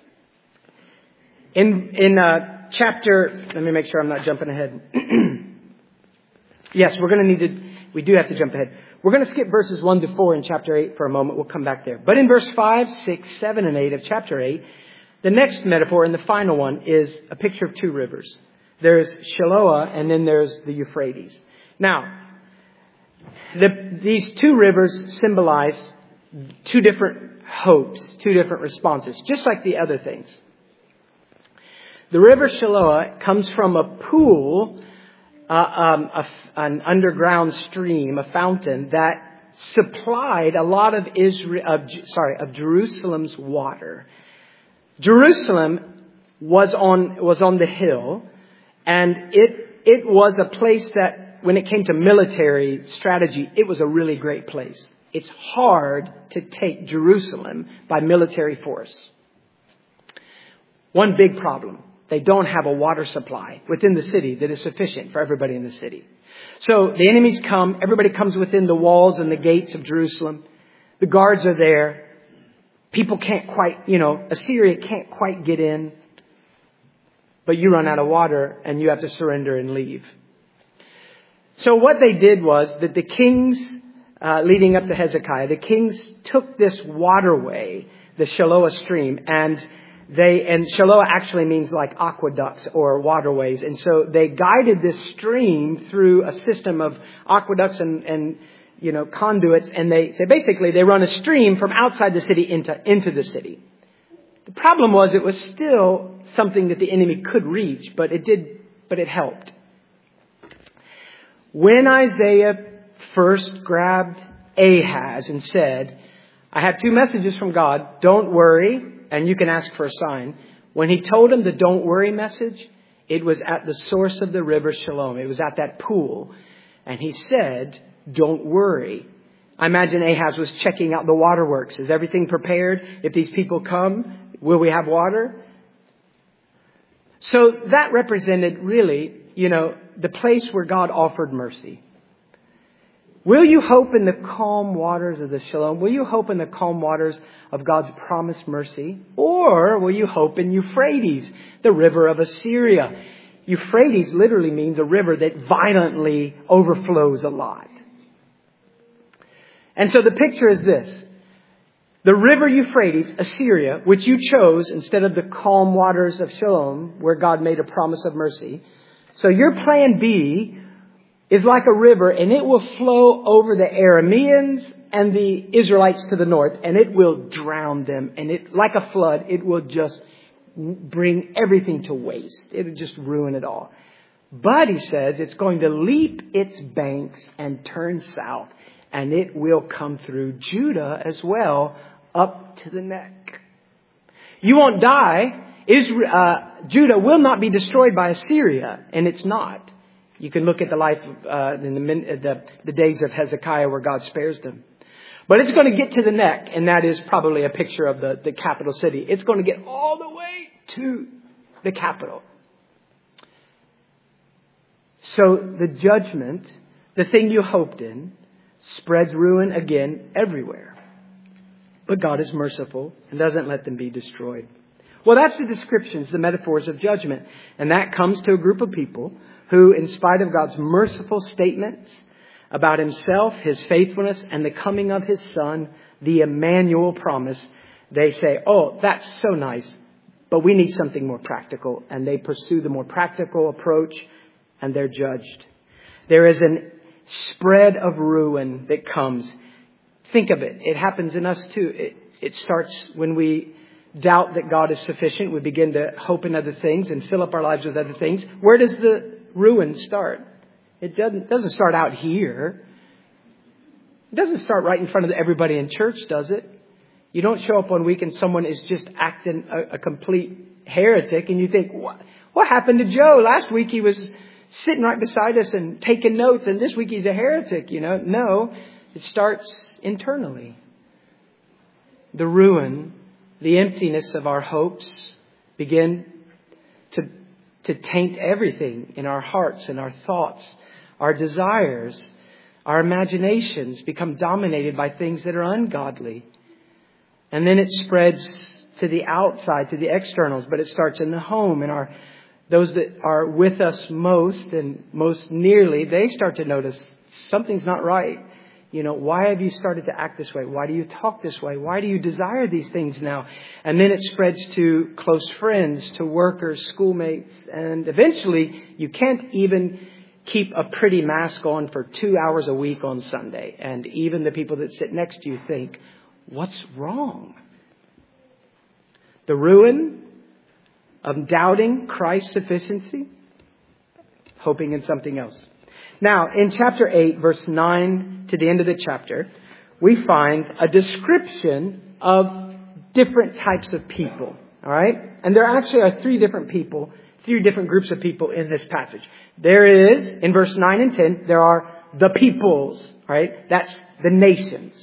in in uh, chapter, let me make sure I'm not jumping ahead. Yes, we're going to need to, we do have to jump ahead. We're going to skip verses one to four in chapter eight for a moment. We'll come back there. But in verse five, six, seven, and eight of chapter eight, the next metaphor and the final one is a picture of two rivers. There's Shiloah and then there's the Euphrates. Now, the, these two rivers symbolize two different hopes, two different responses, just like the other things. The river Shiloah comes from a pool, uh, um, a, an underground stream, a fountain that supplied a lot of Israel, of, sorry, of Jerusalem's water. Jerusalem was on was on the hill, and it it was a place that, when it came to military strategy, it was a really great place. It's hard to take Jerusalem by military force. One big problem: they don't have a water supply within the city that is sufficient for everybody in the city. So the enemies come, everybody comes within the walls and the gates of Jerusalem. The guards are there. People can't quite, you know, Assyria can't quite get in. But you run out of water and you have to surrender and leave. So what they did was that the kings, uh, leading up to Hezekiah, the kings took this waterway, the Shiloah stream, and they, and Shiloah actually means like aqueducts or waterways. And so they guided this stream through a system of aqueducts and, and you know, conduits. And they, so basically they run a stream from outside the city into, into the city. The problem was it was still something that the enemy could reach, but it did, but it helped. When Isaiah first grabbed Ahaz and said, I have two messages from God, don't worry, and you can ask for a sign. When he told him the don't worry message, it was at the source of the river Shalom. It was at that pool. And he said, don't worry. I imagine Ahaz was checking out the waterworks. Is everything prepared? If these people come, will we have water? So that represented really, you know, the place where God offered mercy. Will you hope in the calm waters of the Shalom? Will you hope in the calm waters of God's promised mercy? Or will you hope in Euphrates, the river of Assyria? Euphrates literally means a river that violently overflows a lot. And so the picture is this. The river Euphrates, Assyria, which you chose instead of the calm waters of Shalom, where God made a promise of mercy. So your plan B is like a river, and it will flow over the Arameans and the Israelites to the north, and it will drown them. And it, like a flood, it will just bring everything to waste. It will just ruin it all. But he says it's going to leap its banks and turn south, and it will come through Judah as well, up to the neck. You won't die. Israel, uh, Judah will not be destroyed by Assyria, and it's not. You can look at the life of, uh, in the, the, the days of Hezekiah where God spares them. But it's going to get to the neck, and that is probably a picture of the, the capital city. It's going to get all the way to the capital. So the judgment, the thing you hoped in, spreads ruin again everywhere. But God is merciful and doesn't let them be destroyed. Well, that's the descriptions, the metaphors of judgment. And that comes to a group of people who, in spite of God's merciful statements about himself, his faithfulness, and the coming of his son, the Emmanuel promise, they say, oh, that's so nice, but we need something more practical. And they pursue the more practical approach, and they're judged. There is a spread of ruin that comes. Think of it. It happens in us too. It, it starts when we doubt that God is sufficient. We begin to hope in other things and fill up our lives with other things. Where does the ruin start? It doesn't, doesn't start out here. It doesn't start right in front of everybody in church, does it? You don't show up one week and someone is just acting a, a complete heretic and you think, what, what happened to Joe? Last week he was sitting right beside us and taking notes, and this week he's a heretic, you know. No, it starts internally. The ruin, the emptiness of our hopes begin to, to taint everything in our hearts and our thoughts, our desires. Our imaginations become dominated by things that are ungodly. And then it spreads to the outside, to the externals, but it starts in the home. And our those that are with us most and most nearly, they start to notice something's not right. You know, why have you started to act this way? Why do you talk this way? Why do you desire these things now? And then it spreads to close friends, to workers, schoolmates, and eventually you can't even keep a pretty mask on for two hours a week on Sunday. And even the people that sit next to you think, what's wrong? The ruin of doubting Christ's sufficiency, hoping in something else. Now, in chapter eight, verse nine to the end of the chapter, we find a description of different types of people. All right? And there actually are three different people, three different groups of people in this passage. There is, in verse nine and ten, there are the peoples. All right? That's the nations.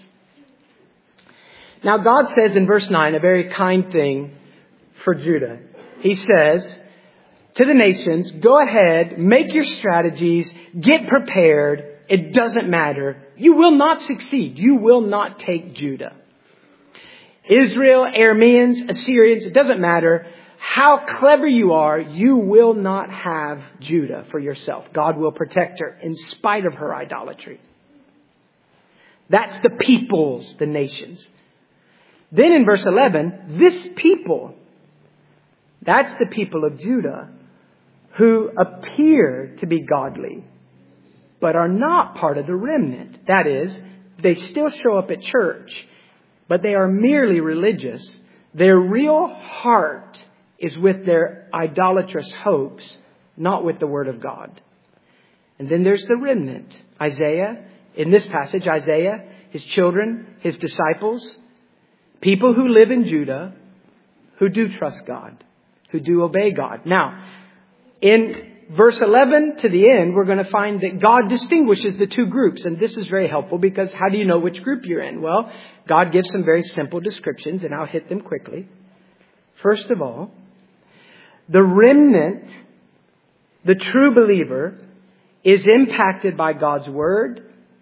Now, God says in verse nine a very kind thing for Judah. He says to the nations, go ahead, make your strategies, get prepared. It doesn't matter. You will not succeed. You will not take Judah. Israel, Arameans, Assyrians, it doesn't matter how clever you are, you will not have Judah for yourself. God will protect her in spite of her idolatry. That's the peoples, the nations. Then in verse eleven, this people, that's the people of Judah who appear to be godly, but are not part of the remnant. That is, they still show up at church, but they are merely religious. Their real heart is with their idolatrous hopes, not with the Word of God. And then there's the remnant. Isaiah, in this passage, Isaiah, his children, his disciples, people who live in Judah, who do trust God, who do obey God. Now, in verse eleven to the end, we're going to find that God distinguishes the two groups. And this is very helpful because how do you know which group you're in? Well, God gives some very simple descriptions, and I'll hit them quickly. First of all, the remnant, the true believer, is impacted by God's Word.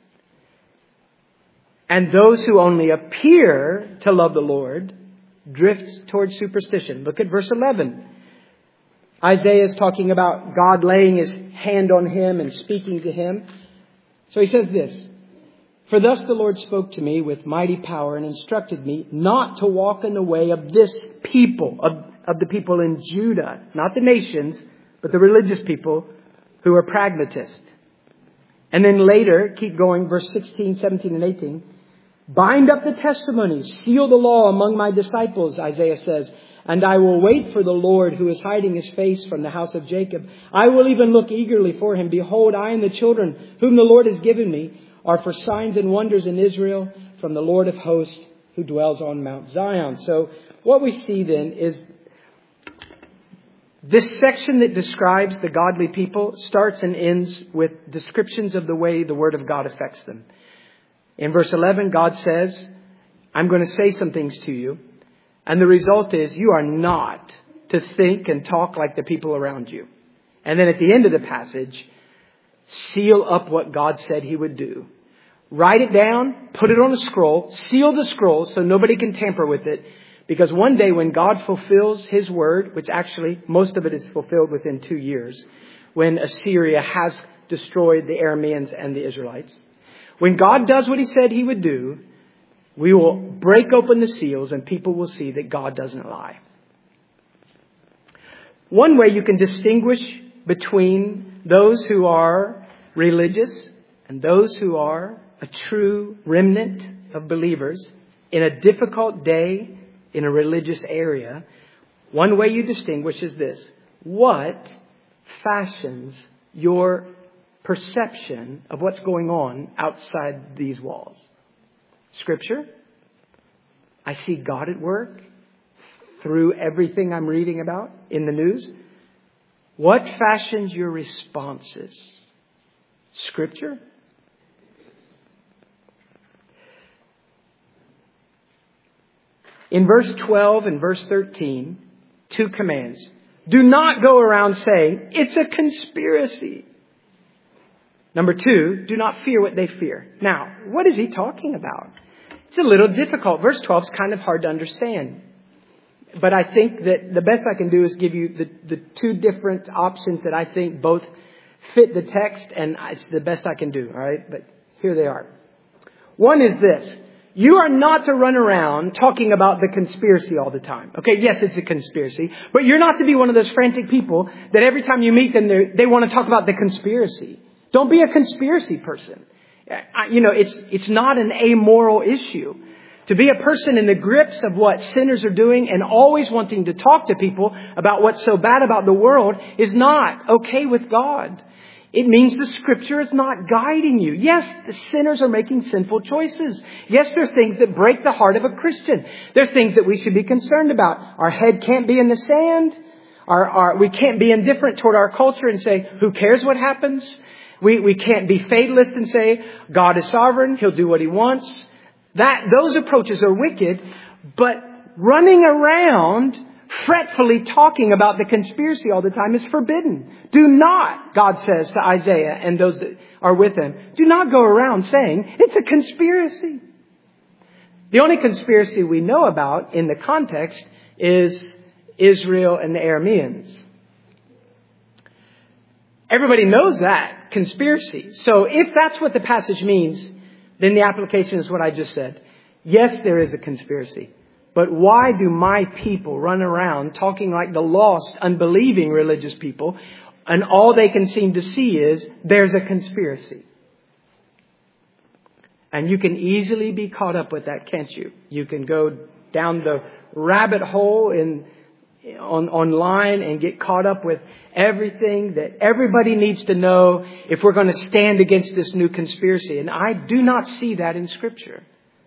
And those who only appear to love the Lord drifts towards superstition. Look at verse eleven. Isaiah is talking about God laying his hand on him and speaking to him. So he says this, for thus the Lord spoke to me with mighty power and instructed me not to walk in the way of this people, of, of the people in Judah, not the nations, but the religious people who are pragmatists. And then later, keep going, verse sixteen, seventeen, and eighteen. Bind up the testimony, seal the law among my disciples, Isaiah says, and I will wait for the Lord who is hiding his face from the house of Jacob. I will even look eagerly for him. Behold, I and the children whom the Lord has given me are for signs and wonders in Israel from the Lord of hosts who dwells on Mount Zion. So what we see then is this section that describes the godly people starts and ends with descriptions of the way the Word of God affects them. In verse eleven, God says, I'm going to say some things to you. And the result is you are not to think and talk like the people around you. And then at the end of the passage, seal up what God said he would do. Write it down, put it on a scroll, seal the scroll so nobody can tamper with it. Because one day when God fulfills his word, which actually most of it is fulfilled within two years, when Assyria has destroyed the Arameans and the Israelites, when God does what he said he would do, we will break open the seals and people will see that God doesn't lie. One way you can distinguish between those who are religious and those who are a true remnant of believers in a difficult day in a religious area, one way you distinguish is this. What fashions your perception of what's going on outside these walls? Scripture? I see God at work through everything I'm reading about in the news. What fashions your responses? Scripture? In verse twelve and verse thirteen, two commands. Do not go around saying, it's a conspiracy. Number two, do not fear what they fear. Now, what is he talking about? It's a little difficult. Verse twelve is kind of hard to understand. But I think that the best I can do is give you the, the two different options that I think both fit the text, and it's the best I can do. All right, but here they are. One is this. You are not to run around talking about the conspiracy all the time. Okay, yes, it's a conspiracy. But you're not to be one of those frantic people that every time you meet them, they want to talk about the conspiracy. Don't be a conspiracy person. You know, it's it's not an amoral issue. To be a person in the grips of what sinners are doing and always wanting to talk to people about what's so bad about the world is not okay with God. It means the Scripture is not guiding you. Yes, the sinners are making sinful choices. Yes, there are things that break the heart of a Christian. There are things that we should be concerned about. Our head can't be in the sand. Our, our, we can't be indifferent toward our culture and say, who cares what happens? We, we can't be fatalist and say, God is sovereign. He'll do what He wants. That, those approaches are wicked. But running around fretfully talking about the conspiracy all the time is forbidden. Do not, God says to Isaiah and those that are with him, do not go around saying it's a conspiracy. The only conspiracy we know about in the context is Israel and the Arameans. Everybody knows that conspiracy. So if that's what the passage means, then the application is what I just said. Yes, there is a conspiracy. But why do my people run around talking like the lost, unbelieving religious people, and all they can seem to see is there's a conspiracy? And you can easily be caught up with that, can't you? You can go down the rabbit hole in on online and get caught up with everything that everybody needs to know if we're going to stand against this new conspiracy. And I do not see that in Scripture.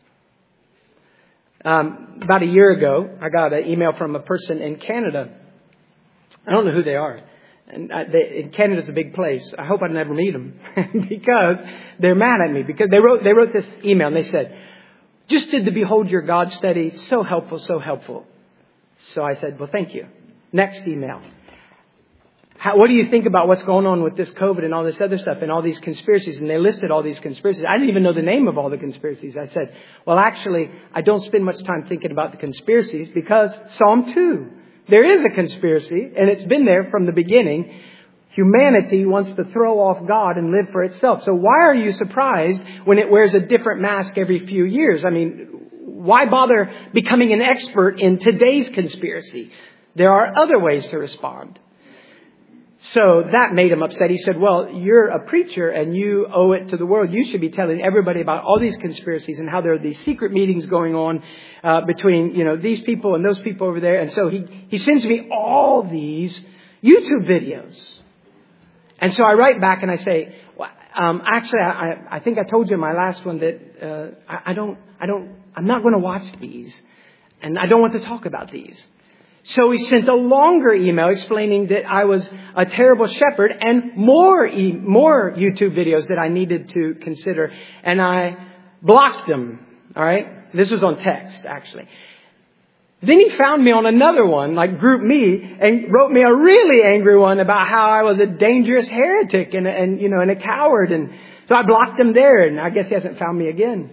Um, about a year ago, I got an email from a person in Canada. I don't know who they are. And I, they, Canada's a big place. I hope I never meet them because they're mad at me. Because they wrote they wrote this email and they said, just did the Behold Your God study. So helpful, so helpful. So I said, well, thank you. Next email. How, what do you think about what's going on with this COVID and all this other stuff and all these conspiracies? And they listed all these conspiracies. I didn't even know the name of all the conspiracies. I said, well, actually, I don't spend much time thinking about the conspiracies because Psalm two, there is a conspiracy and it's been there from the beginning. Humanity wants to throw off God and live for itself. So why are you surprised when it wears a different mask every few years? I mean, why bother becoming an expert in today's conspiracy? There are other ways to respond. So that made him upset. He said, well, you're a preacher and you owe it to the world. You should be telling everybody about all these conspiracies and how there are these secret meetings going on uh, between, you know, these people and those people over there. And so he, he sends me all these YouTube videos. And so I write back and I say, well, um, actually, I, I think I told you in my last one that uh, I, I don't, I don't, I'm not going to watch these. And I don't want to talk about these. So he sent a longer email explaining that I was a terrible shepherd and more e- more YouTube videos that I needed to consider. And I blocked them. All right. This was on text, actually. Then he found me on another one, like Group Me, and wrote me a really angry one about how I was a dangerous heretic and, and you know, and a coward. And so I blocked him there. And I guess he hasn't found me again.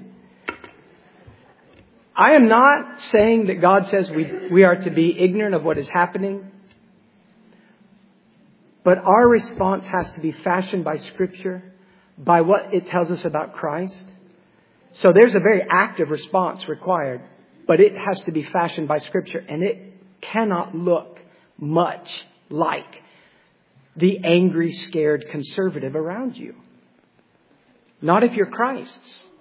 I am not saying that God says we, we are to be ignorant of what is happening. But our response has to be fashioned by Scripture, by what it tells us about Christ. So there's a very active response required, but it has to be fashioned by Scripture. And it cannot look much like the angry, scared conservative around you. Not if you're Christ's.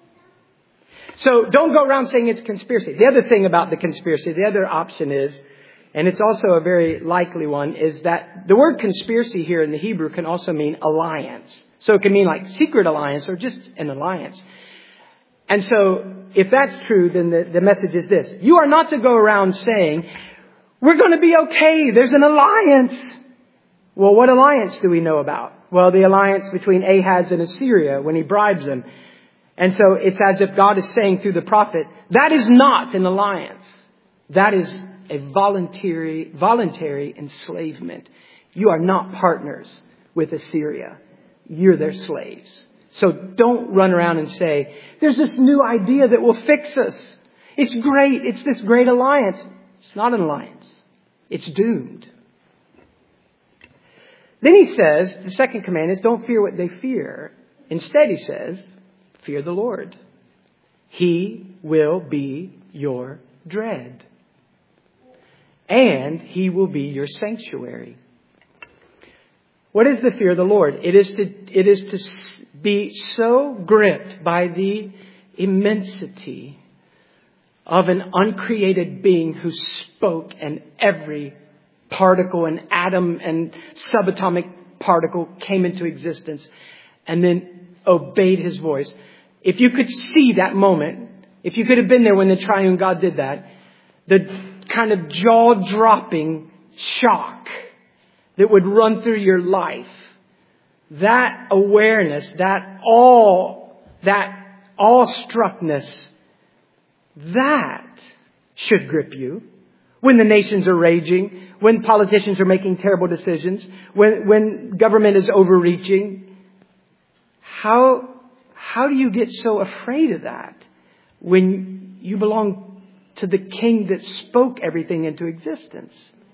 So don't go around saying it's conspiracy. The other thing about the conspiracy, the other option is, and it's also a very likely one, is that the word conspiracy here in the Hebrew can also mean alliance. So it can mean like secret alliance or just an alliance. And so if that's true, then the, the message is this. You are not to go around saying, we're going to be okay. There's an alliance. Well, what alliance do we know about? Well, the alliance between Ahaz and Assyria when he bribes them. And so it's as if God is saying through the prophet, that is not an alliance. That is a voluntary, voluntary enslavement. You are not partners with Assyria. You're their slaves. So don't run around and say, there's this new idea that will fix us. It's great. It's this great alliance. It's not an alliance. It's doomed. Then he says, the second command is don't fear what they fear. Instead, he says, fear the Lord. He will be your dread. And He will be your sanctuary. What is the fear of the Lord? It is to, it is to be so gripped by the immensity of an uncreated being who spoke, and every particle and atom and subatomic particle came into existence and then obeyed His voice. If you could see that moment, if you could have been there when the triune God did that, the kind of jaw-dropping shock that would run through your life, that awareness, that awe, that awestruckness, that should grip you. When the nations are raging, when politicians are making terrible decisions, when, when government is overreaching, how, how do you get so afraid of that when you belong to the King that spoke everything into existence?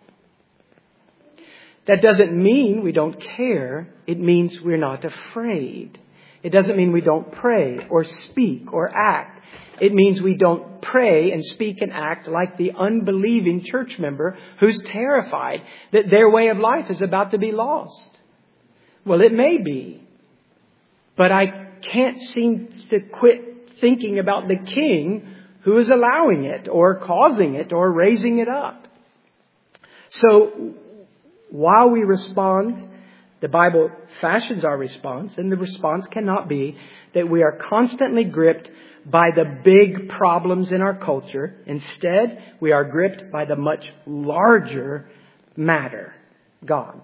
That doesn't mean we don't care. It means we're not afraid. It doesn't mean we don't pray or speak or act. It means we don't pray and speak and act like the unbelieving church member who's terrified that their way of life is about to be lost. Well, it may be, but I can't seem to quit thinking about the King who is allowing it or causing it or raising it up. So while we respond, the Bible fashions our response, and the response cannot be that we are constantly gripped by the big problems in our culture. Instead, we are gripped by the much larger matter, God.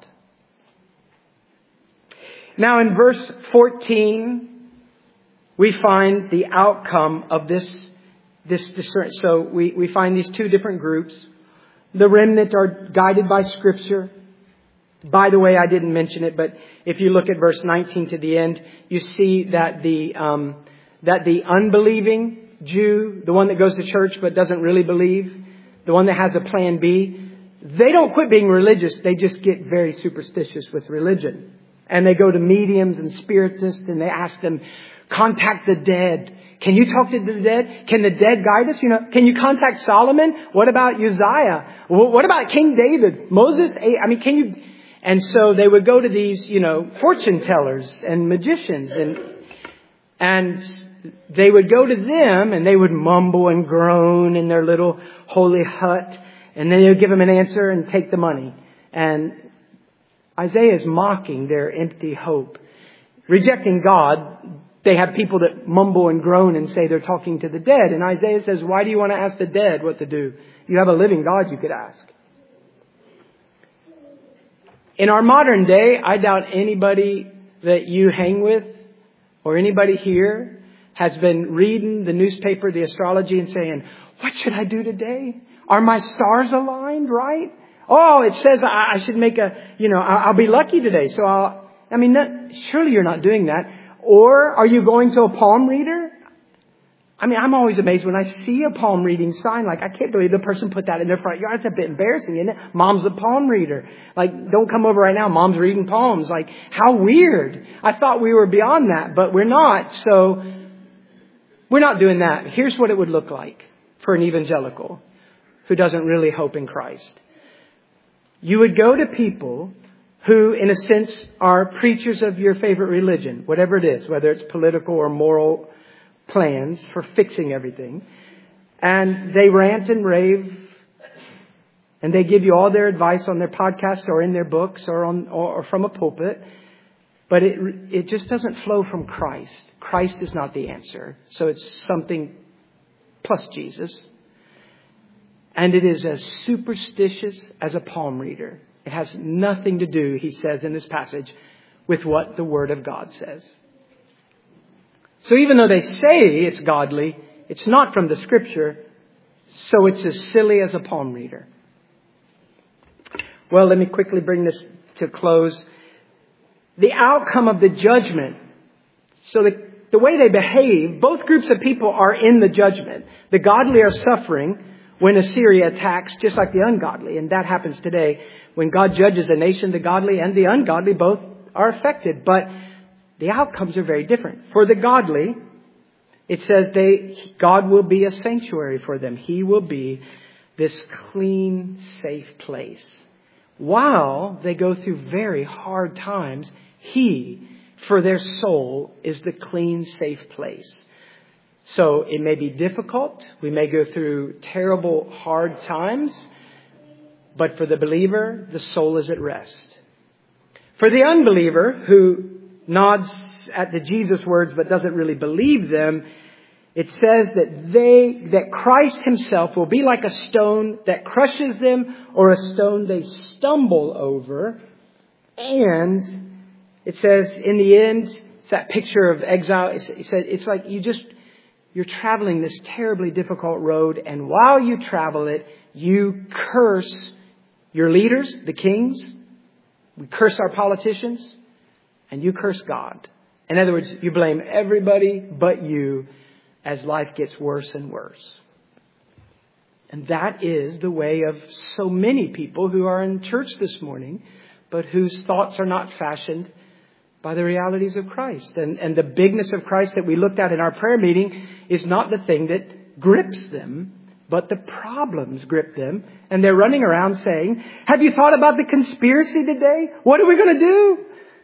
Now in verse fourteen, we find the outcome of this, this discernment. So we, we find these two different groups. The remnant are guided by Scripture. By the way, I didn't mention it, but if you look at verse nineteen to the end, you see that the um, that the unbelieving Jew, the one that goes to church but doesn't really believe, the one that has a plan B, they don't quit being religious. They just get very superstitious with religion. And they go to mediums and spiritists and they ask them, contact the dead. Can you talk to the dead? Can the dead guide us? You know, can you contact Solomon? What about Uzziah? What about King David? Moses? I mean, can you... And so they would go to these, you know, fortune tellers and magicians, and and they would go to them and they would mumble and groan in their little holy hut, and then they would give them an answer and take the money. And Isaiah is mocking their empty hope. Rejecting God, they have people that mumble and groan and say they're talking to the dead. And Isaiah says, why do you want to ask the dead what to do? You have a living God you could ask. In our modern day, I doubt anybody that you hang with or anybody here has been reading the newspaper, the astrology, and saying, what should I do today? Are my stars aligned right? Oh, it says I, I should make a, you know, I'll, I'll be lucky today. So I'll, I mean, not, surely you're not doing that. Or are you going to a palm reader? I mean, I'm always amazed when I see a palm reading sign. Like, I can't believe the person put that in their front yard. It's a bit embarrassing, isn't it? Mom's a palm reader. Like, don't come over right now. Mom's reading palms. Like, how weird. I thought we were beyond that, but we're not. So, we're not doing that. Here's what it would look like for an evangelical who doesn't really hope in Christ. You would go to people who, in a sense, are preachers of your favorite religion, whatever it is, whether it's political or moral plans for fixing everything. And they rant and rave. And they give you all their advice on their podcast or in their books or on or from a pulpit. But it it just doesn't flow from Christ. Christ is not the answer. So it's something plus Jesus. And it is as superstitious as a palm reader. It has nothing to do, he says in this passage, with what the Word of God says. So even though they say it's godly, it's not from the Scripture. So it's as silly as a palm reader. Well, let me quickly bring this to a close. The outcome of the judgment. So the, the way they behave, both groups of people are in the judgment. The godly are suffering when Assyria attacks, just like the ungodly. And that happens today. When God judges a nation, the godly and the ungodly both are affected. But the outcomes are very different. For the godly, it says they God will be a sanctuary for them. He will be this clean, safe place. While they go through very hard times, He, for their soul, is the clean, safe place. So it may be difficult. We may go through terrible, hard times. But for the believer, the soul is at rest. For the unbeliever who nods at the Jesus words but doesn't really believe them, it says that they, that Christ Himself will be like a stone that crushes them or a stone they stumble over. And it says in the end, it's that picture of exile. It said it's like you just, you're traveling this terribly difficult road. And while you travel it, you curse your leaders, the kings. We curse our politicians and you curse God. In other words, you blame everybody but you as life gets worse and worse. And that is the way of so many people who are in church this morning, but whose thoughts are not fashioned by the realities of Christ. And, and the bigness of Christ that we looked at in our prayer meeting is not the thing that grips them, but the problems grip them. And they're running around saying, have you thought about the conspiracy today? What are we going to do?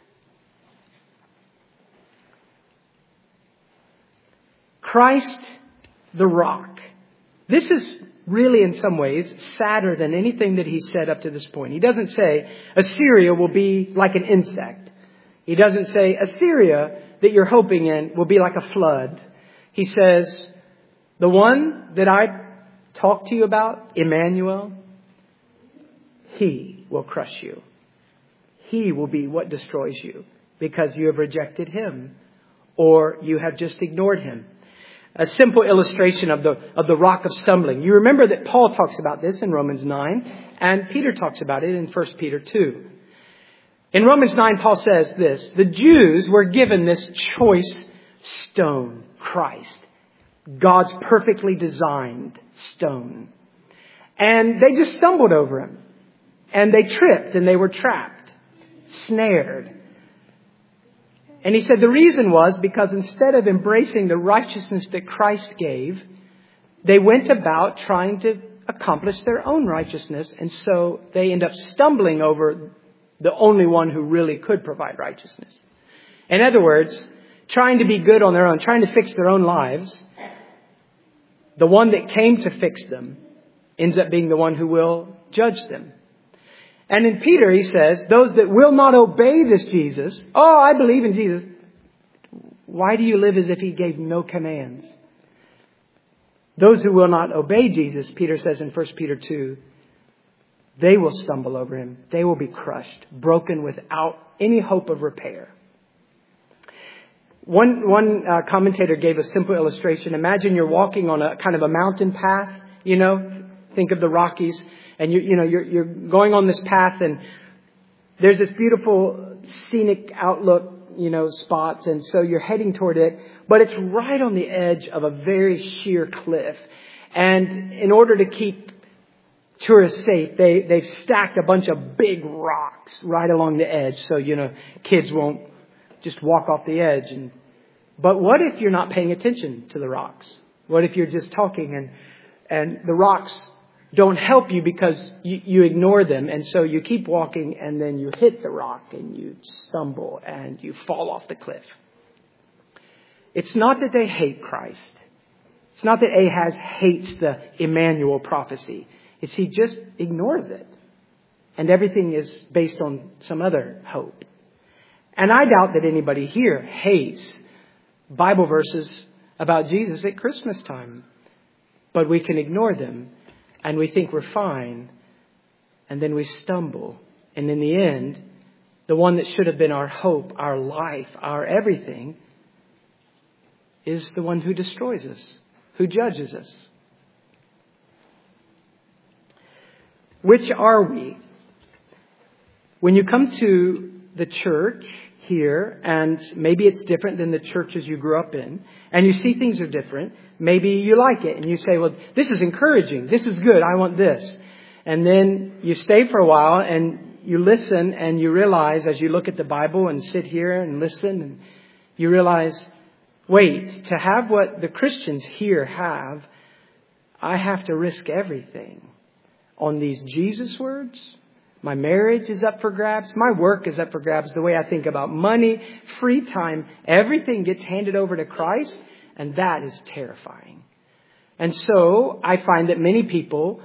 Christ, the rock. This is really in some ways sadder than anything that He said up to this point. He doesn't say Assyria will be like an insect. He doesn't say Assyria that you're hoping in will be like a flood. He says the one that I talked to you about, Emmanuel, He will crush you. He will be what destroys you because you have rejected Him or you have just ignored Him. A simple illustration of the of the rock of stumbling. You remember that Paul talks about this in Romans nine, and Peter talks about it in First Peter two. In Romans nine, Paul says this: the Jews were given this choice stone, Christ, God's perfectly designed stone. And they just stumbled over Him. And they tripped and they were trapped, snared. And he said the reason was because instead of embracing the righteousness that Christ gave, they went about trying to accomplish their own righteousness. And so they end up stumbling over the only one who really could provide righteousness. In other words, trying to be good on their own, trying to fix their own lives. The one that came to fix them ends up being the one who will judge them. And in Peter, he says, those that will not obey this Jesus, oh, I believe in Jesus. Why do you live as if He gave no commands? Those who will not obey Jesus, Peter says in First Peter two, they will stumble over Him. They will be crushed, broken without any hope of repair. One, one uh, commentator gave a simple illustration. Imagine you're walking on a kind of a mountain path, you know, think of the Rockies. And you, you know, you're, you're going on this path and there's this beautiful scenic outlook, you know, spots. And so you're heading toward it, but it's right on the edge of a very sheer cliff. And in order to keep tourists safe, they, they've stacked a bunch of big rocks right along the edge. So, you know, kids won't just walk off the edge. And, but what if you're not paying attention to the rocks? What if you're just talking and, and the rocks don't help you because you, you ignore them. And so you keep walking and then you hit the rock and you stumble and you fall off the cliff. It's not that they hate Christ. It's not that Ahaz hates the Emmanuel prophecy. It's he just ignores it. And everything is based on some other hope. And I doubt that anybody here hates Bible verses about Jesus at Christmas time. But we can ignore them. And we think we're fine. And then we stumble. And in the end, the one that should have been our hope, our life, our everything, is the one who destroys us, who judges us. Which are we? When you come to the church here, and maybe it's different than the churches you grew up in, and you see things are different, maybe you like it, and you say, well, this is encouraging, this is good, I want this. And then you stay for a while, and you listen, and you realize, as you look at the Bible and sit here and listen, and you realize, wait, to have what the Christians here have, I have to risk everything on these Jesus words. My marriage is up for grabs. My work is up for grabs. The way I think about money, free time, everything gets handed over to Christ. And that is terrifying. And so I find that many people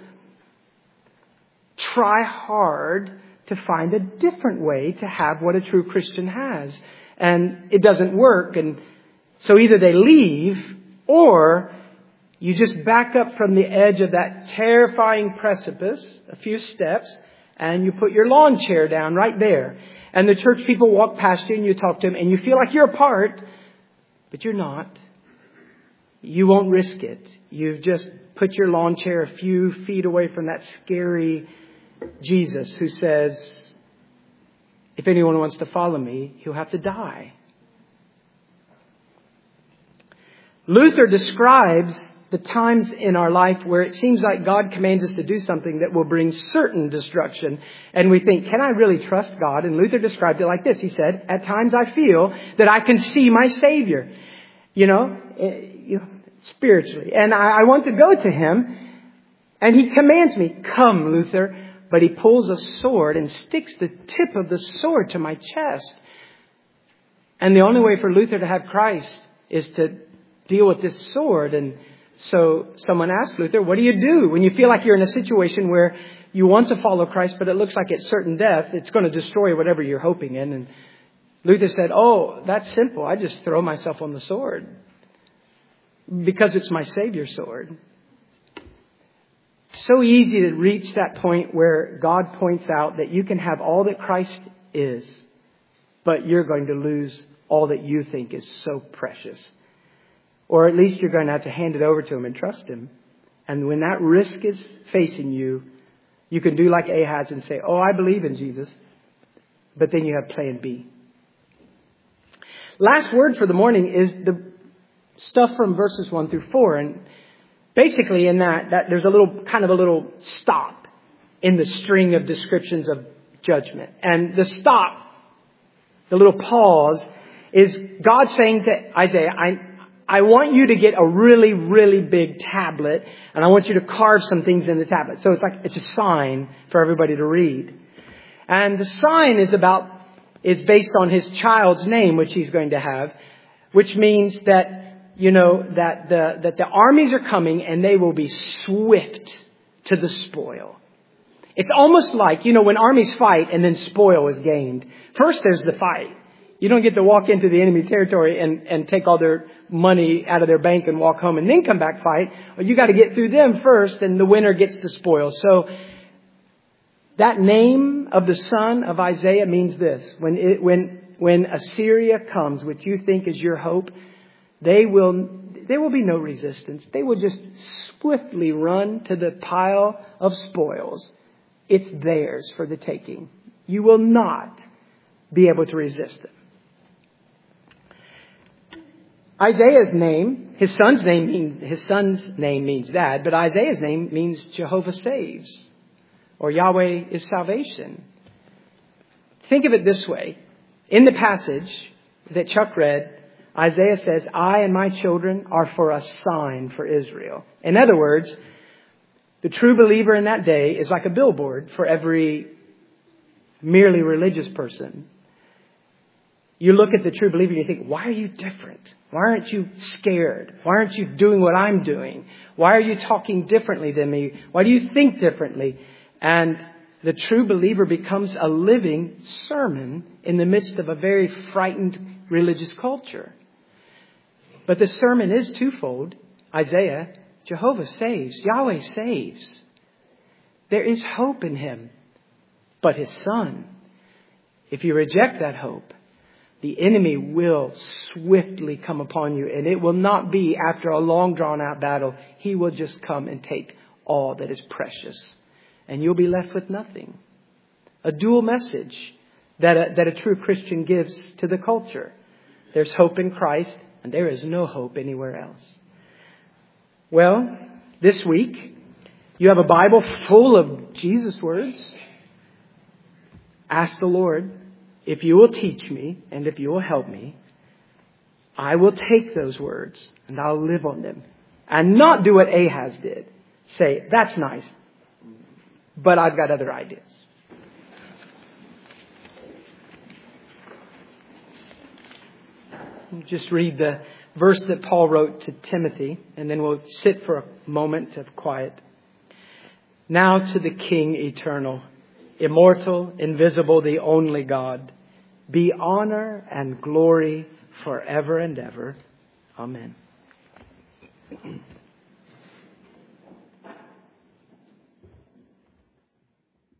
try hard to find a different way to have what a true Christian has. And it doesn't work. And so either they leave, or you just back up from the edge of that terrifying precipice a few steps, and you put your lawn chair down right there. And the church people walk past you and you talk to them and you feel like you're a part, but you're not. You won't risk it. You've just put your lawn chair a few feet away from that scary Jesus who says, if anyone wants to follow me, he'll have to die. Luther describes the times in our life where it seems like God commands us to do something that will bring certain destruction. And we think, can I really trust God? And Luther described it like this. He said, at times I feel that I can see my Savior, you know, spiritually. And I, I want to go to Him. And He commands me, come, Luther. But He pulls a sword and sticks the tip of the sword to my chest. And the only way for Luther to have Christ is to deal with this sword. And so someone asked Luther, what do you do when you feel like you're in a situation where you want to follow Christ, but it looks like at certain death, it's going to destroy whatever you're hoping in? And Luther said, oh, that's simple. I just throw myself on the sword because it's my Savior's sword. So easy to reach that point where God points out that you can have all that Christ is, but you're going to lose all that you think is so precious. Or at least you're going to have to hand it over to Him and trust Him. And when that risk is facing you, you can do like Ahaz and say, oh, I believe in Jesus. But then you have plan B. Last word for the morning is the stuff from verses one through four. And basically in that, that there's a little, kind of a little stop in the string of descriptions of judgment. And the stop, the little pause, is God saying to Isaiah, I I want you to get a really, really big tablet, and I want you to carve some things in the tablet. So it's like, it's a sign for everybody to read. And the sign is about, is based on his child's name, which he's going to have, which means that, you know, that the, that the armies are coming and they will be swift to the spoil. It's almost like, you know, when armies fight and then spoil is gained. First there's the fight. You don't get to walk into the enemy territory and, and take all their money out of their bank and walk home and then come back fight. Well, you got to get through them first, and the winner gets the spoil. So that name of the son of Isaiah means this. When it, when when Assyria comes, which you think is your hope, they will there will be no resistance. They will just swiftly run to the pile of spoils. It's theirs for the taking. You will not be able to resist them. Isaiah's name, his son's name, means, his son's name means that, but Isaiah's name means Jehovah saves, or Yahweh is salvation. Think of it this way. In the passage that Chuck read, Isaiah says, I and my children are for a sign for Israel. In other words, the true believer in that day is like a billboard for every merely religious person. You look at the true believer and you think, why are you different? Why aren't you scared? Why aren't you doing what I'm doing? Why are you talking differently than me? Why do you think differently? And the true believer becomes a living sermon in the midst of a very frightened religious culture. But the sermon is twofold. Isaiah, Jehovah saves. Yahweh saves. There is hope in Him. But His Son, if you reject that hope, the enemy will swiftly come upon you. And it will not be after a long drawn out battle. He will just come and take all that is precious. And you'll be left with nothing. A dual message that a, that a true Christian gives to the culture. There's hope in Christ, and there is no hope anywhere else. Well, this week, you have a Bible full of Jesus' words. Ask the Lord, if you will teach me and if you will help me, I will take those words and I'll live on them. And not do what Ahaz did. Say, that's nice, but I've got other ideas. Just read the verse that Paul wrote to Timothy, and then we'll sit for a moment of quiet. Now to the King eternal, immortal, invisible, the only God, be honor and glory forever and ever. Amen.